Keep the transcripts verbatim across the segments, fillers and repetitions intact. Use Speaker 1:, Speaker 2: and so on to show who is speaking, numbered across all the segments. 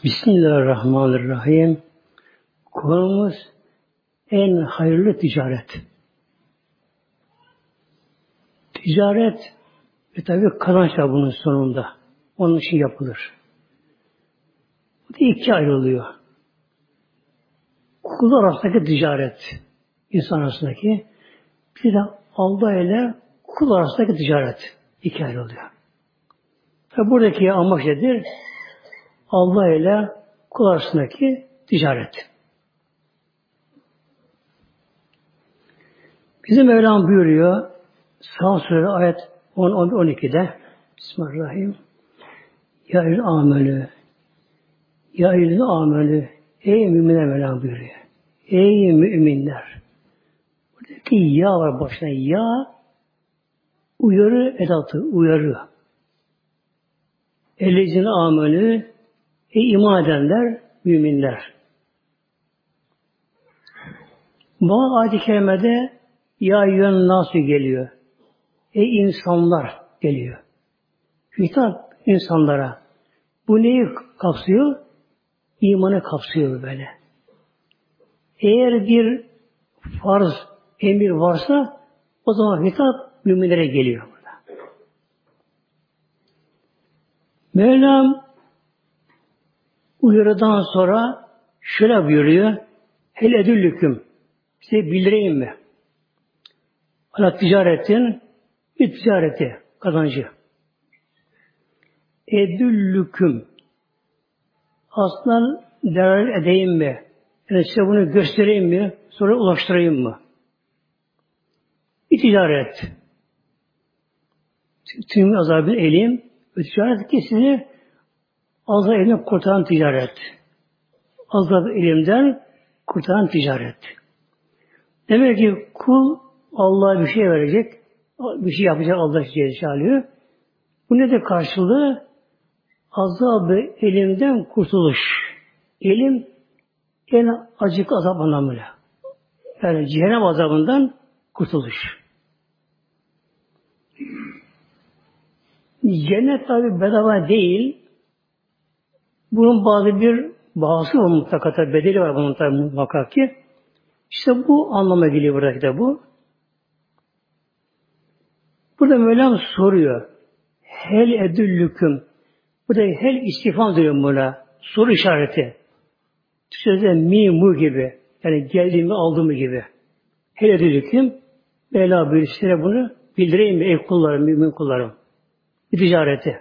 Speaker 1: Bismillahirrahmanirrahim. Konumuz en hayırlı ticaret. Ticaret ve tabi kazanç var bunun sonunda. Onun için yapılır. Bu da ikiye ayrılıyor. Kul arasındaki ticaret, insan arasındaki, bir de Allah ile kul arasındaki ticaret ikiye ayrılıyor. Tabi buradaki amaç nedir? Allah ile kul arasındaki ticaret. Bizim Mevlam buyuruyor Sağ Suresi ayet on on ikide Bismillahirrahmanirrahim. Ya eyyühel amelü Ya eyyühel amelü Ey müminler Mevlam buyuruyor. Ey müminler. Buradaki ya var başına. Ya uyarı edatı. Uyarı. Ellezine amelü Ey iman edenler, müminler. Bu ayet-i kerimede ya eyyühen nasu geliyor. Ey insanlar geliyor. Hitap insanlara. Bu neyi kapsıyor? İmanı kapsıyor böyle. Eğer bir farz, emir varsa o zaman hitap müminlere geliyor burada. Mevlam uyarıdan sonra şöyle buyuruyor. Hel edüllüküm. Size bildireyim mi? Ala ticaretin bir ticareti, kazancı. Edüllüküm. Aslında değer edeyim mi? Yani size bunu göstereyim mi? Sonra ulaştırayım mı? Bir ticaret. Tüm azabını eleyim. Bir ticaret ki sizi azab elimden kurtaran ticaret. Azab elimden kurtaran ticaret. Demek ki kul Allah'a bir şey verecek, bir şey yapacak Allah Celle Celaluhu. Bu ne de karşılığı? Azab-ı elimden kurtuluş. Elim en acık azap anlamıyla. Yani cehennem azabından kurtuluş. Cennet tabi bedava değil. Bunun bazı bir bağısı var mutlaka, bedeli var bunun tabi mutlaka ki. İşte bu anlama geliyor buradaki de bu. Burada Mevlam soruyor. Hel edüllüküm. Burada hel istifam diyor Mevla. Soru işareti. Türkçe'de mi mu gibi. Yani geldiğimi aldığımı gibi. Hel edüllüküm. Mevla buyuruyor size bunu bildireyim mi ey kullarım, mümin kullarım. Bir ticareti.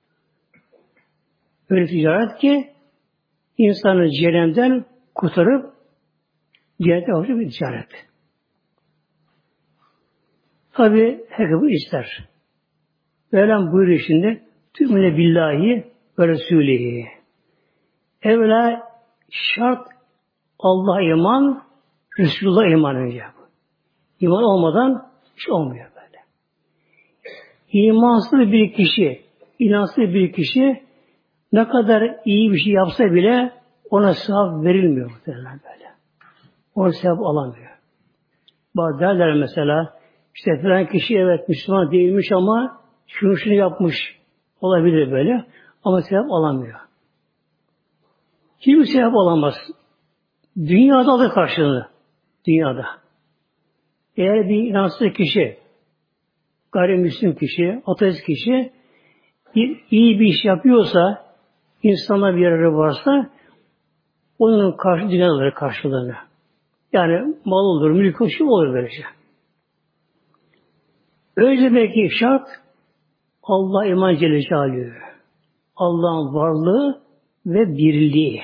Speaker 1: Öyle ticaret ki insanı cehennemden kurtarıp cennete alacak bir ticaret. Tabi herkes bu ister. Mevlam buyuruyor şimdi tümüne billahi ve Resulihi. Evvela şart Allah'a iman, Resulullah iman önce. İman olmadan hiç olmuyor böyle. İmansız bir kişi, inansız bir kişi ne kadar iyi bir şey yapsa bile ona sevap verilmiyor muhtemelen böyle. Ona sevap alamıyor. Bazı derler mesela işte falan kişi evet Müslüman değilmiş ama şunu şunu yapmış olabilir böyle ama sevap alamıyor. Kim sevap alamaz? Dünyada alır karşılığını. Dünyada. Eğer bir inansız kişi, gayrimüslim kişi, ateist kişi iyi bir iş yapıyorsa, insana bir yararı varsa onun karşı dünyada alır karşılığını. Yani mal olur, mülk olur, şu olur böylece. Öyle belki şart Allah iman Celle Celaluhu. Allah'ın varlığı ve birliği.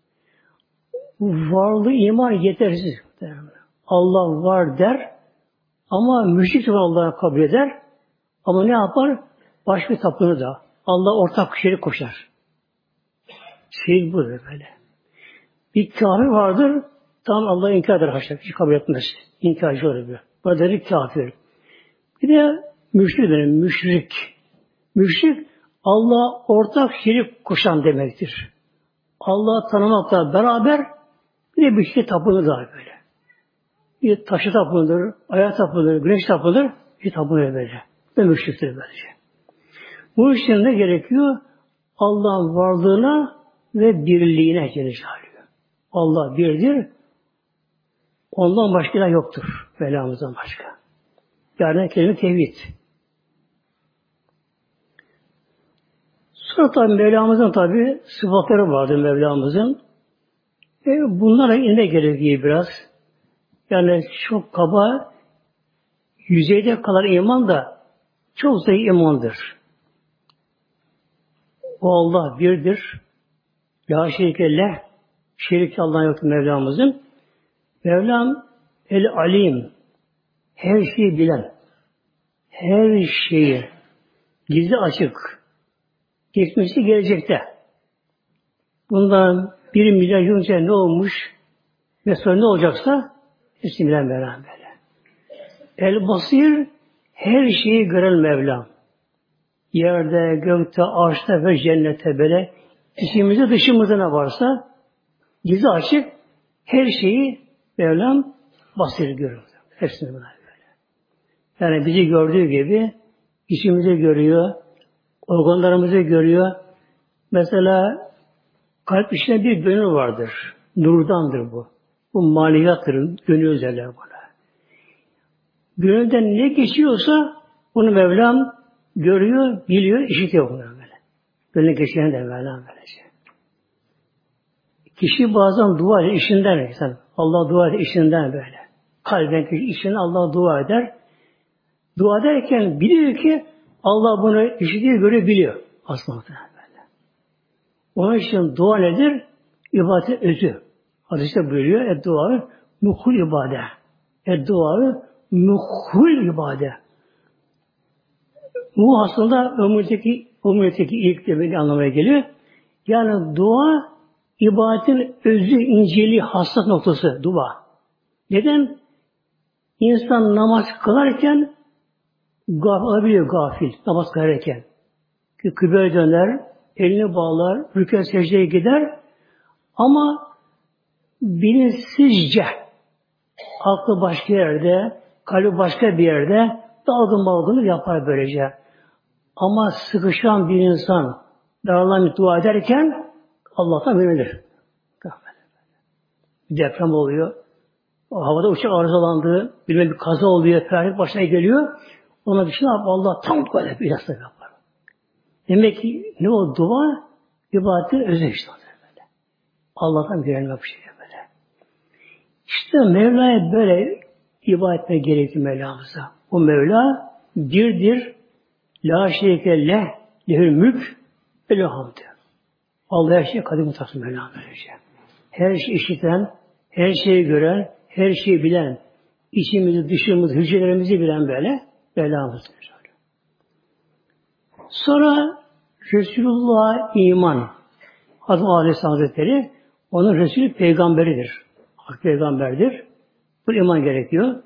Speaker 1: Varlığı iman yetersiz. Allah var der ama müşrik Allah'a kabul eder ama ne yapar? Başka tapını da. Allah ortak şerik koşar. Şerik budur böyle. Bir kafir vardır tam Allah'ı inkar eder haşa. Hiç kabul etmez. İnkarcı olur böyle. Bu da bir kafir. Bir de müşrik benim, müşrik. Müşrik, Allah'a ortak şerik koşan demektir. Allah'ı tanımakla beraber bir de bir şey tapınır daha böyle. Bir taşı tapınır, ayağa tapınır, güneş tapınır, bir tapınır böyle. Ve müşriktir böylece. Bu işin ne gerekiyor? Allah'ın varlığına ve birliğine Celle Celaluhu. Allah birdir. Ondan başka ilah yoktur. Mevlamızdan başka. Yani kelime tevhid. Sonra tabi Mevlamızın tabi sıfatları vardır Mevlamızın. E bunlara inme gerekiyor biraz. Yani çok kaba yüzeyde kalan iman da çok zayıf imandır. O Allah birdir. La şerike leh. Şerik Allah'ın yoktur Mevlamızın. Mevlam el alim. Her şeyi bilen. Her şeyi. Gizli açık. Geçmişte gelecekte. Bundan bir milyar yıl önce ne olmuş ve sonra ne olacaksa hepsini bilen Mevlam böyle. El basir her şeyi gören Mevlam. Yerde, gökte, arşta ve cennette böyle içimizde dışımızda ne varsa gizli açık her şeyi Mevlam basir görüyor. Hepsini böyle. Yani bizi gördüğü gibi içimizi görüyor, organlarımızı görüyor. Mesela kalp içinde bir gönül vardır. Nurdandır bu. Bu maniyattır. Gönül özelliği buna. Gönülden ne geçiyorsa bunu Mevlam görüyor, biliyor, işitiyor bunu böyle. Gönlüne geçen de Mevlam böylece. Kişi bazen dua eder, işinden insan. Allah dua eder, işinden böyle. Kalben kişi işinden Allah dua eder. Dua ederken biliyor ki Allah bunu işitiyor, görüyor, biliyor. Aslında böyle. Onun için dua nedir? İbadetin özü. Hadiste buyuruyor, et-dua'ı muhul ibadet. Et-dua'ı muhul ibadet. Bu aslında ömürteki, ömürteki ilk demeli anlamaya geliyor. Yani dua, ibadetin özü, inceliği, hassas noktası dua. Neden? İnsan namaz kılarken gafil olabiliyor, gafil. Namaz kılarken. Kıbleye döner, elini bağlar, rükû secdeye gider ama bilinçsizce aklı başka yerde, kalbi başka bir yerde dalgın balgınlık yapar böylece. Ama sıkışan bir insan daralan bir dua ederken Allah'tan verilir. Bir deprem oluyor. O havada uçak arızalandı, bilmem bir kaza oluyor, felaket başına geliyor. Ona bir şey yapar, Allah tam böyle bir yastık yapar. Demek ki ne o dua? İbadetin özü işte. Böyle. Allah'tan güvenme bir şey böyle. İşte Mevla'ya böyle ibadet etmek gerekiyor Mevlamıza. O Mevla birdir, la şerike leh, lehül mülk, elhamdü. Allah her şeye kadir mutlaka Mevla böylece. Her şeyi işiten, her şeyi gören, her şeyi bilen, içimizi, dışımızı, hücrelerimizi bilen böyle Mevlamız. Sonra Resulullah iman. Hazreti Aleyhisselam Hazretleri onun Resulü peygamberidir. Hak peygamberdir. Bu iman gerekiyor.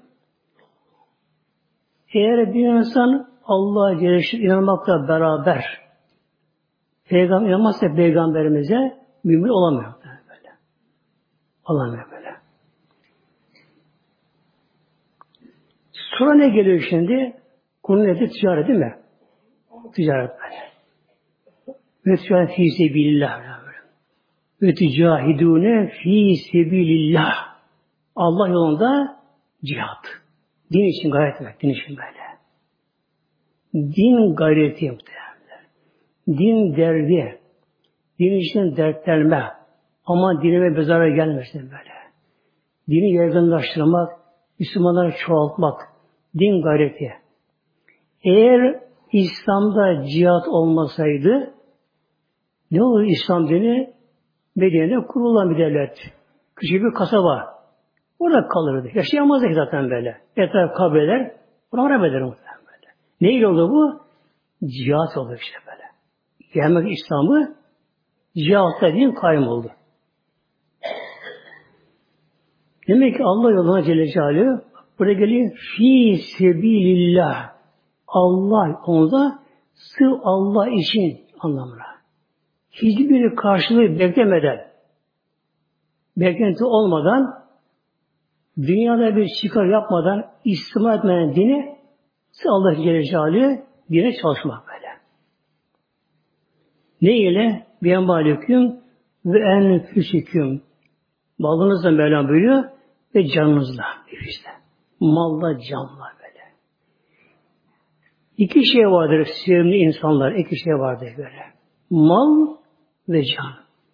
Speaker 1: Eğer bir insan Allah'a inanmakla beraber peygamber inanmazsa peygamberimize mümin olamıyor. Böyle. Olamıyor böyle. Sonra ne geliyor şimdi? Konu nedir? Ticaret değil mi? Ticaret böyle. Ve ticaret fî sebilillah. Ve ticahidûne fî sebilillah. Allah yolunda cihat. Din için gayret etmek. Din için böyle. Din gayreti muhtemelen. Din derdi. Din için dertlenme. Ama dinime bir zarar gelmesin böyle. Dini yaygınlaştırmak, Müslümanları çoğaltmak. Din gayreti. Eğer İslam'da cihat olmasaydı ne olur İslam dini? Medine'de kurulan bir devlet. Küçük bir kasaba. Orada kalırdı. Yaşayamazdı zaten böyle. Etraf kabileler buna harap eder muhtemelen böyle. Neyle oldu bu? Cihat oldu işte böyle. Gelmek İslam'ı cihatla din kaym oldu. Demek ki Allah yoluna Celle Celaluhu buraya geliyor. Fî sebilillah. Allah onda sırf Allah için anlamına. Hiçbir karşılığı beklemeden, beklenti olmadan, dünyada bir çıkar yapmadan, istimar etmeyen dini, Allah Celle Celaluhu dine çalışmak böyle. Ne ile? Bir embalüküm ve enfüsüküm. Malınızla Mevlam buyuruyor ve canınızla. İşte. Malla, canla böyle. İki şey vardır sevimli insanlar. İki şey vardır böyle. Mal ve can.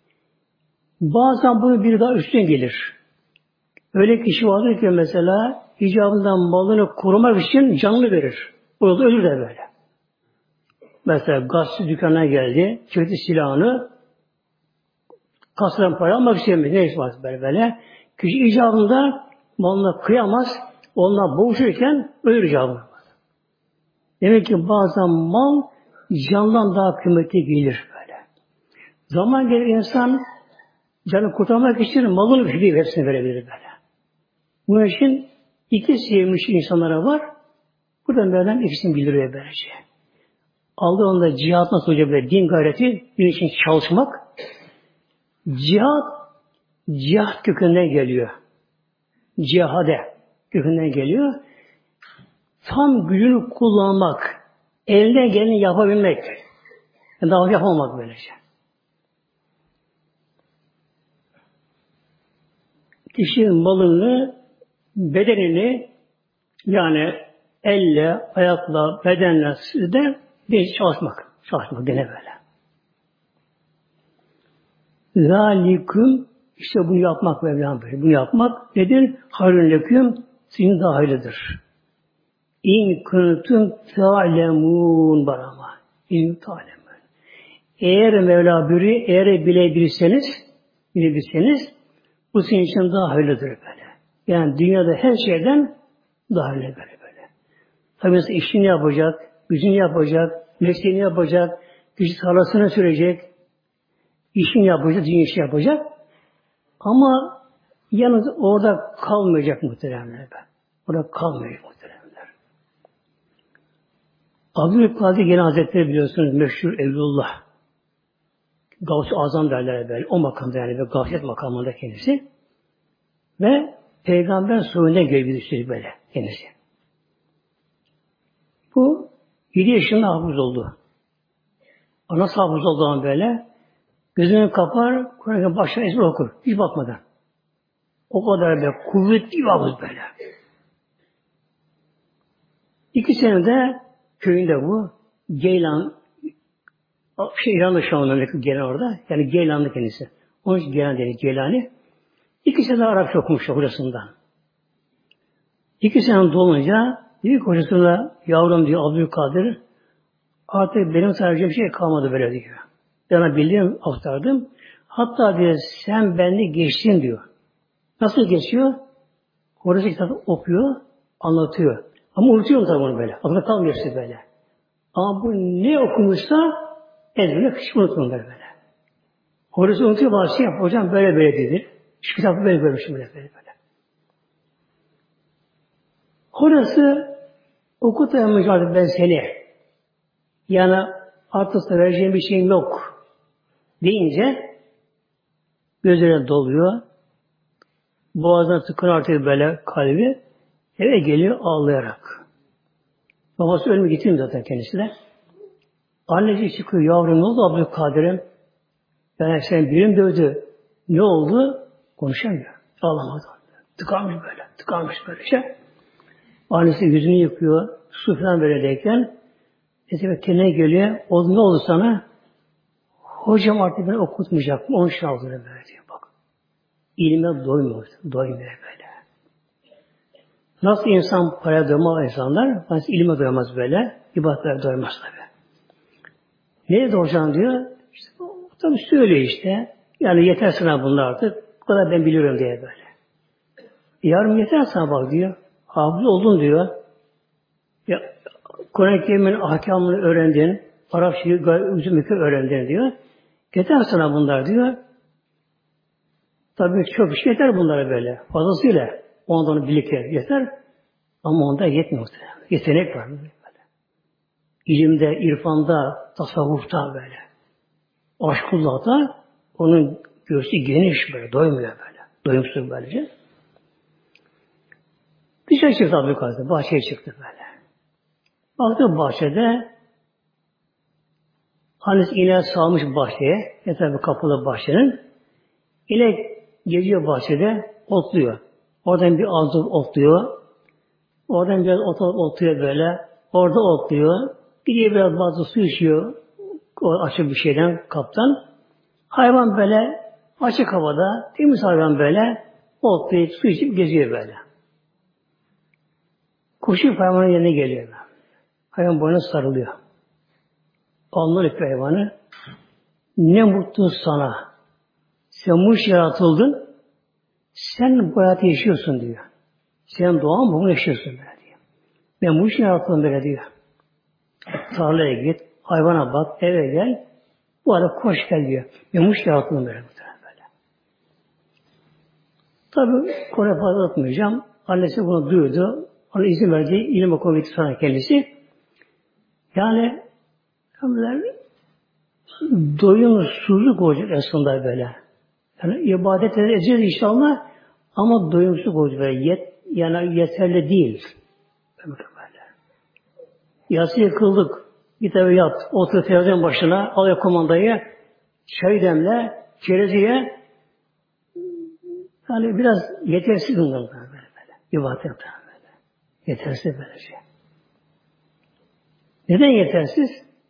Speaker 1: Bazen bunu bir daha üstün gelir. Öyle kişi vardır ki mesela icabından malını korumak için canını verir. O da ölür de böyle. Mesela gazete dükkanına geldi, çekti silahını, kasadan para almak istemiyor. Neyse var böyle böyle. Kişi icabında malına kıyamaz, onunla boğuşurken ölür icabında. Demek ki bazen mal candan daha kıymetli gelir böyle. Zaman gelir insan canı kurtarmak için malını veriyor, hepsini verebilir böyle. Bunun için iki sevmiş insanlara var. Buradan Mevlam ikisini bildiriyor böylece. Aldı onda cihat nasıl olacak böyle din gayreti, din için çalışmak. Cihat, cihat kökünden geliyor. Cihade kökünden geliyor. Tam gücünü kullanmak, elinden geleni yapabilmek. Yani daha yapamamak böylece. Kişinin malını, bedenini yani elle, ayakla, bedenle de bir çalışmak. Çalışmak dene böyle. Zalikum işte bunu yapmak Mevlam böyle. Bunu yapmak nedir? Hayrun leküm sizin daha hayırlıdır. İn kuntum ta'lemun barama. İn ta'lemun. Eğer Mevla buyuruyor, eğer bilebilirseniz, bilebilirseniz bu sizin için daha hayırlıdır böyle. Yani dünyada her şeyden daha hayırlı böyle böyle. Tabi mesela işini yapacak, gücünü yapacak, mesleğini yapacak, gücü tarlasına sürecek, işini yapacak, dünya işi yapacak. Ama yalnız orada kalmayacak muhteremler. Orada kalmayacak muhteremler. Abdülkadir Gene Hazretleri biliyorsunuz meşhur Evlullah. Gavs-ı Azam derler böyle. O makamda yani ve gafiyet makamında kendisi. Ve Peygamber soyundan geliyor böyle kendisi. Bu yedi yaşında hafız oldu. Nasıl hafız oldu zaman böyle? Gözünü kapar, Kur'an'ın başına ezber okur. Hiç bakmadan. O kadar böyle kuvvetli bir hafız böyle. İki senede köyünde bu Geylan şey İran'da şu anda Geylan orada. Yani Geylan'da kendisi. Onun için Geylan dedi Geylani. İki sene Arapça okumuş hocasından. İki sene dolunca büyük hocasına yavrum diyor Abdülkadir artık benim sadece bir şey kalmadı böyle diyor. Ben bildiğim aktardım. Hatta diyor sen beni geçtin diyor. Nasıl geçiyor? Hocası kitabı okuyor, anlatıyor. Ama unutuyorum tabii onu böyle. Aklına kalmıyor işte böyle. Ama bu ne okumuşsa ezberine kışık unutuyorum böyle böyle. Hocası unutuyor bazı şey yap. Hocam böyle böyle dedi. Şu kitabı böyle görmüşüm böyle böyle. böyle. Hocası okutayamayacak artık ben seni. Yani artık da vereceğim bir şeyim yok. Deyince gözlerine doluyor. Boğazına tıkın artık böyle kalbi. Eve geliyor ağlayarak. Babası ölümü getirmiyor zaten kendisi de. Annesi çıkıyor. Yavrum ne oldu Abdülkadir'im? Ben senin birim dövdü. Ne oldu? Konuşamıyor. Ağlamadı. Tıkanmış böyle. Tıkanmış böyle şey. Annesi yüzünü yıkıyor. Su falan böyle derken mesela kendine geliyor. Oldu ne oldu sana? Hocam artık beni okutmayacak mı? Onun için ağzını böyle diyor. Bak. İlme doymuyor. Doymuyor böyle. Nasıl insan paraya doymaz insanlar? Nasıl ilme doymaz böyle? İbadetlere doymaz tabi. Neye doyacağım diyor? İşte, tabi söylüyor işte. Yani yeter sana bunlar artık. Bu kadar ben biliyorum diye böyle. Yarın yeter sana bak diyor. Hafız oldun diyor. Ya, Kur'an-ı Kerim'in ahkamını öğrendin. Arapçayı uzun müke öğrendin diyor. Yeter sana bunlar diyor. Tabii çok bir şey yeter bunlara böyle. Fazlasıyla. Ondan onu birlikte yeter. Ama onda yetmiyor. Yetenek var böyle. İlimde, irfanda, tasavvufta böyle. Aşkullah'ta onun göğsü geniş böyle. Doymuyor böyle. Doyumsuz böylece. Dışarı çıktı Abdülkadir. Bahçeye çıktı böyle. Baktı bahçede annesi ineğe sağmış bahçeye. Yeter bir kapılı bahçenin. İnek geziyor bahçede, otluyor. Oradan bir ağzı otluyor. Oradan biraz ot otluyor böyle. Orada otluyor. Gidiyor biraz bazı su içiyor. O açık bir şeyden, kaptan. Hayvan böyle açık havada, temiz hayvan böyle otlayıp su içip geziyor böyle. Koşup hayvanın yerine geliyor. Hayvan boynuna sarılıyor. Alnına öpüyor hayvanı. Ne mutlu sana. Sen bu işe yaratıldın. Sen bu hayatı yaşıyorsun diyor. Sen doğan bunu yaşıyorsun böyle diyor. Ben bu işe yaratıldım böyle diyor. Tarlaya git, hayvana bak, eve gel. Bu arada koş gel diyor. Ben bu işe yaratıldım böyle. böyle. Tabi konuya fazla atmayacağım. Annesi bunu duydu. Ona izin verdi. İlim okulu gitti sonra kendisi. Yani doyumsuzluk olacak aslında böyle. Yani ibadet edeceğiz inşallah ama doyumsuzluk olacak böyle. Yet, yani yeterli değil. Böyle. Yatsı yıkıldık. Bir tabi yat. Otur televizyon başına. Al kumandayı. Çay demle. Çerezi ye. Yani biraz yetersiz bunlar böyle böyle. İbadet böyle. Yetersiz böyle şey. Neden yetersiz?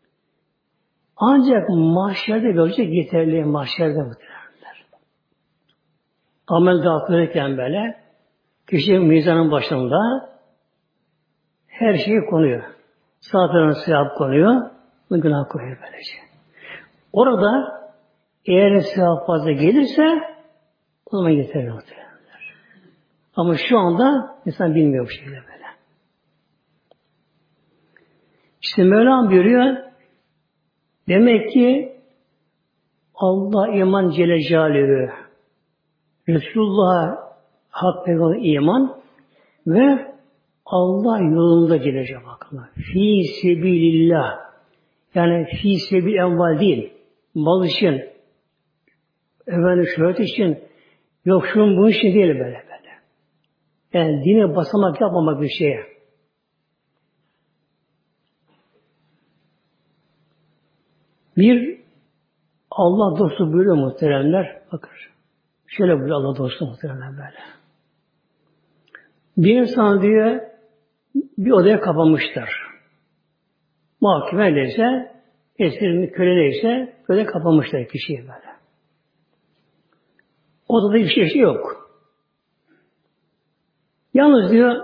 Speaker 1: Ancak mahşerde görecek yeterli mahşerde muhtemelenler. Amel dağıtılırken böyle kişi mizanın başında her şey konuyor. Sağ tarafına sevap konuyor, günah koyuyor böylece. Orada eğer sevap fazla gelirse o zaman yeterli muhtemelenler. Ama şu anda insan bilmiyor bu şekilde böyle. İşte Mevlam buyuruyor, demek ki Allah iman Celle Celaluhu, Resulullah'a hak peygamber iman ve Allah yolunda Celle Celaluhu. Fî sebilillah. Yani fî sebil enval değil. Mal için, efendim şöhret için, yok şunun bunun için değil böyle böyle. Yani dine basamak yapmamak bir şeye. Bir Allah dostu buyuruyor muhteremler. Bakın. Şöyle buyuruyor Allah dostu muhteremler böyle. Bir insan diyor bir odaya kapanmışlar. Mahkeme neyse, esirin köle neyse böyle kapanmışlar kişiye böyle. Odada bir şey, şey yok. Yalnız diyor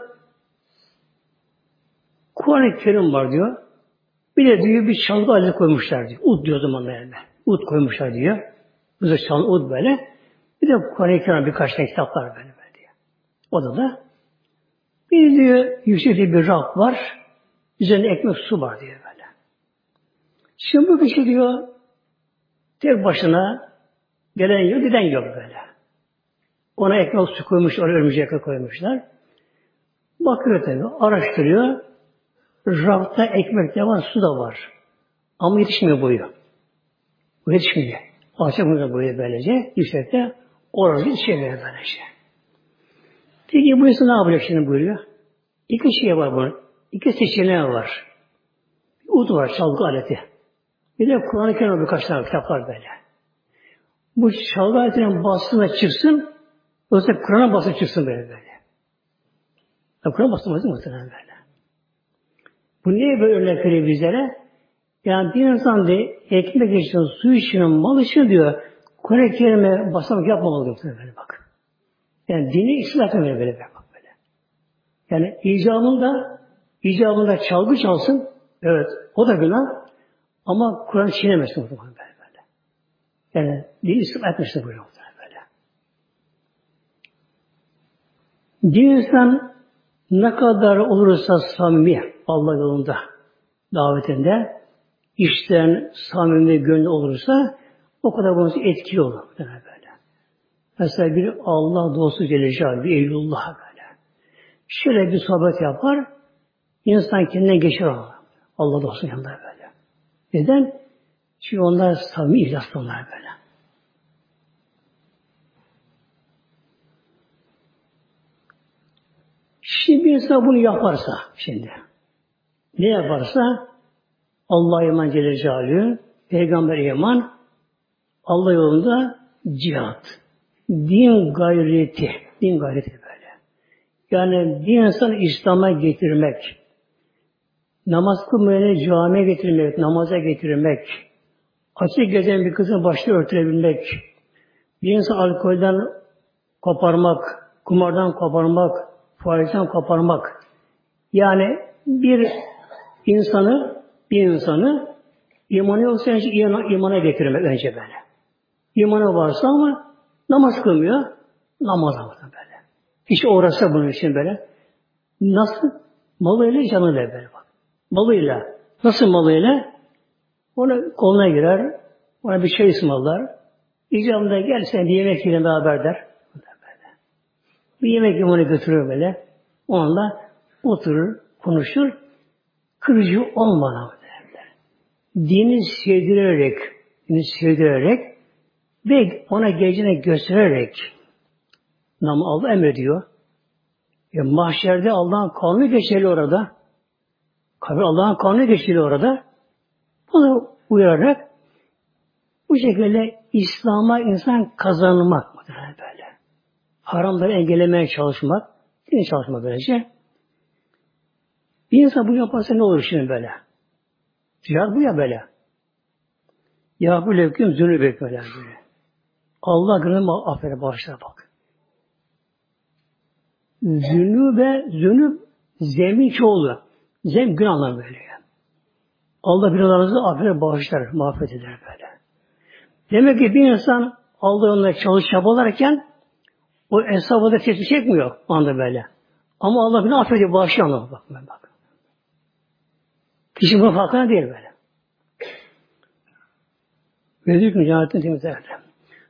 Speaker 1: Kur'an-ı Kerim var diyor. Bir de diyor bir çalgı aleti koymuşlar diyor. Ud diyor o zaman yani. Ud koymuşlar diyor. Bu da çalgı ud böyle. Bir de Kur'an-ı Kerim birkaç tane kitaplar böyle böyle diyor. Odada. Bir diyor yüksekte bir raf var. Üzerinde ekmek su var diyor böyle. Şimdi bu kişi diyor tek başına gelen yok, giden yok böyle. Ona ekmek su koymuş, oraya örümcek koymuşlar. Bakıyor tabii, araştırıyor. Rafta ekmek de var, su da var. Ama yetişmiyor boyu. Bu yetişmiyor. Alçak bunu boyu böylece. Yüksekte oraya yetişiyor böylece. Peki bu insan ne yapacak şimdi buyuruyor? İki şey var bunun. İki seçeneği var. Bir ud var, çalgı aleti. Bir de Kur'an-ı Kerim birkaç tane kitaplar böyle. Bu çalgı aletinin basına çıksın, yoksa Kur'an'a basına çıksın böyle böyle. Kur'an'a basılmaz mı muhtemelen böyle? Bu niye böyle örnek veriyor bizlere? Yani bir insan de ekmek için, su için, mal için diyor, Kur'an-ı Kerim'e basamak yapmamalı diyor böyle bak. Yani dini ıslah etmemeli böyle bak böyle. Yani icabında, icabında çalgı çalsın, evet o da günah, ama Kur'an çiğnemesin o zaman böyle böyle. Yani dini ıslah etmesin böyle böyle. Bir insan ne kadar olursa samimi Allah yolunda davetinde işten samimi gönlü olursa o kadar bunun etkili olur böyle. Mesela bir Allah dostu Celle Celaluhu, bir Eylullah böyle. Şöyle bir sohbet yapar, insan kendinden geçer Allah dostu yanında böyle. Neden? Çünkü onlar samimi ihlaslı onlar böyle. Şimdi bir insan bunu yaparsa şimdi ne yaparsa Allah'a iman Celle Celaluhu, Peygamber iman, Allah yolunda cihat. din gayreti, din gayreti böyle. Yani bir insanı İslam'a getirmek, namaz kılmayanı camiye getirmek, namaza getirmek, açık gezen bir kızın başını örtülebilmek, bir insan alkolden koparmak, kumardan koparmak, faizden koparmak. Yani bir insanı, bir insanı imanı yoksa önce imana getirmek önce böyle. İmanı varsa ama namaz kılmıyor, namaz alır böyle. Hiç uğraşsa bunun için böyle. Nasıl? Malıyla canıyla böyle bak. Malıyla. Nasıl malıyla? Ona koluna girer, ona bir şey ısmarlar. İcabında gel sen bir yemek yiyelim beraber der. Bir yemek yemeğini götürür böyle. Onunla oturur, konuşur. Kırıcı olmadan derler. Dini sevdirerek, dini sevdirerek ve ona geleceğine göstererek namı Allah emrediyor. Ya mahşerde Allah'ın kanunu geçerli orada. Kabir Allah'ın kanunu geçerli orada. Bunu uyararak bu şekilde İslam'a insan kazanmak böyle. Haramları engellemeye çalışmak, din çalışmak böylece. Bir insan bu yaparsa ne olur şimdi böyle? Ticaret bu ya böyle. Ya bu levküm zünübek böyle böyle. Allah günahımı affeder, bağışlar bak. Zünübe, zünüb zemin çoğulu. Zem günahlar böyle. Allah günahlarınızı affeder, bağışlar, mağfiret eder böyle. Demek ki bir insan Allah onunla çalış çabalarken o hesabı da sesi çekmiyor anda böyle. Ama Allah günah affediyor, bağışlıyor anlamı bak. bak. Kişi bunun farkına değil böyle. Ve diyor ki cennetin temizlerler.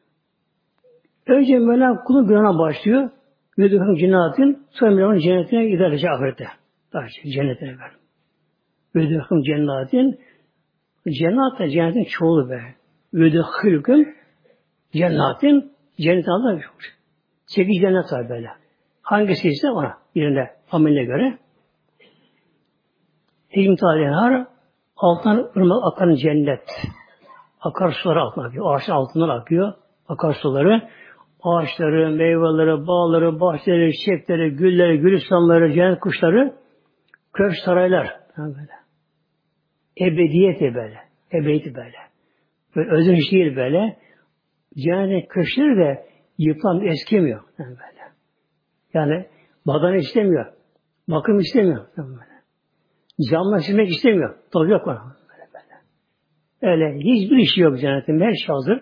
Speaker 1: Önce Mevlam kulun günahına başlıyor. Ve diyor ki cennetin sonra Mevlam'ın cennetine giderece ahirette. Daha şey, cennetine ver. Ve diyor ki cennetin cennet de cennetin çoğulu be. Ve diyor ki cennetin cennetin adı sekiz cennet var böyle. Hangisi ise ona birine ameline göre. Hikmet Aleyhar altından ırmak akan cennet. Akarsuları altından akıyor. Ağaçın altından akıyor. Akarsuları. Ağaçları, meyveleri, bağları, bahçeleri, çiçekleri, gülleri, gülistanları, cennet kuşları, köşk saraylar. Böyle. Ebediyet böyle. Ebedi böyle. Böyle özünç değil böyle. Cennet köşkleri de yıpran, eskimiyor. Yani böyle. Yani badan istemiyor. Bakım istemiyor. Böyle. Camla silmek istemiyor. Toz yok ona. Böyle, böyle. Öyle hiçbir işi yok cennetin. Her şey hazır.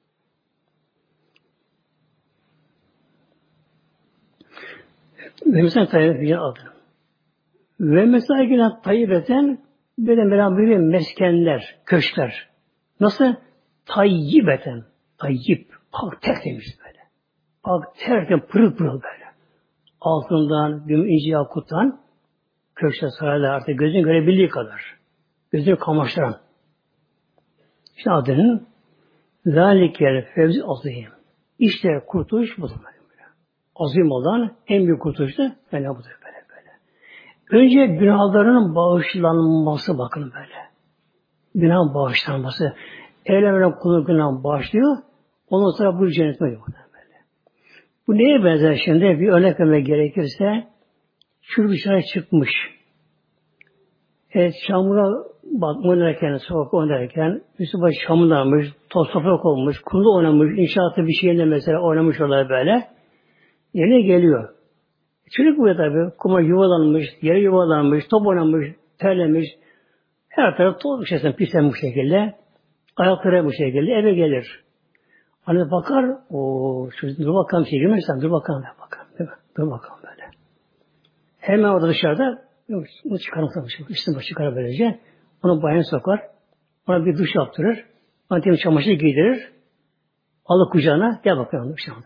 Speaker 1: Ve mesela tayyibeten adını. Ve mesela yine tayyibeten böyle böyle meskenler, köşkler. Nasıl? Tayyibeten. Tayyip. Pak tertemiz böyle. Pak tertemiz pırıl pırıl böyle. Altından, gümüş inci yakuttan köşkler saraylar artık gözün görebildiği kadar. Gözünü kamaştıran. İşte adının zâlikel fevzi azîm. İşte kurtuluş budur. Azim olan en büyük kurtuluş da böyle budur böyle böyle. Önce günahlarının bağışlanması bakın böyle. Günah bağışlanması. Evlenmeden kulun günah bağışlıyor. Ondan sonra bu cennetme yok böyle. Bu neye benzer şimdi? Bir örnek vermek gerekirse şu dışarı çıkmış. Evet, çamura bak oynarken, sokak oynarken üstü başı çamurlanmış, toz toprak olmuş, kumda oynamış, inşaatı bir şeyle mesela oynamış olarak böyle. Yerine geliyor. Çocuk bu tabi. Kuma yuvalanmış, yere yuvalanmış, top oynamış, terlemiş. Her taraf toz bir şeysen pislenmiş bu şekilde. Ayakları bu şekilde eve gelir. Hani bakar, o çocuk dur bakalım şey girmezsen dur bakalım der bakalım. Değil mi? Dur bakalım böyle. Hemen orada dışarıda bunu çıkarmışlar. Üstüne başı çıkar böylece. Onu banyoya sokar. Ona bir duş yaptırır. Ona temiz çamaşır giydirir. Alır kucağına. Gel bakalım dışarıda.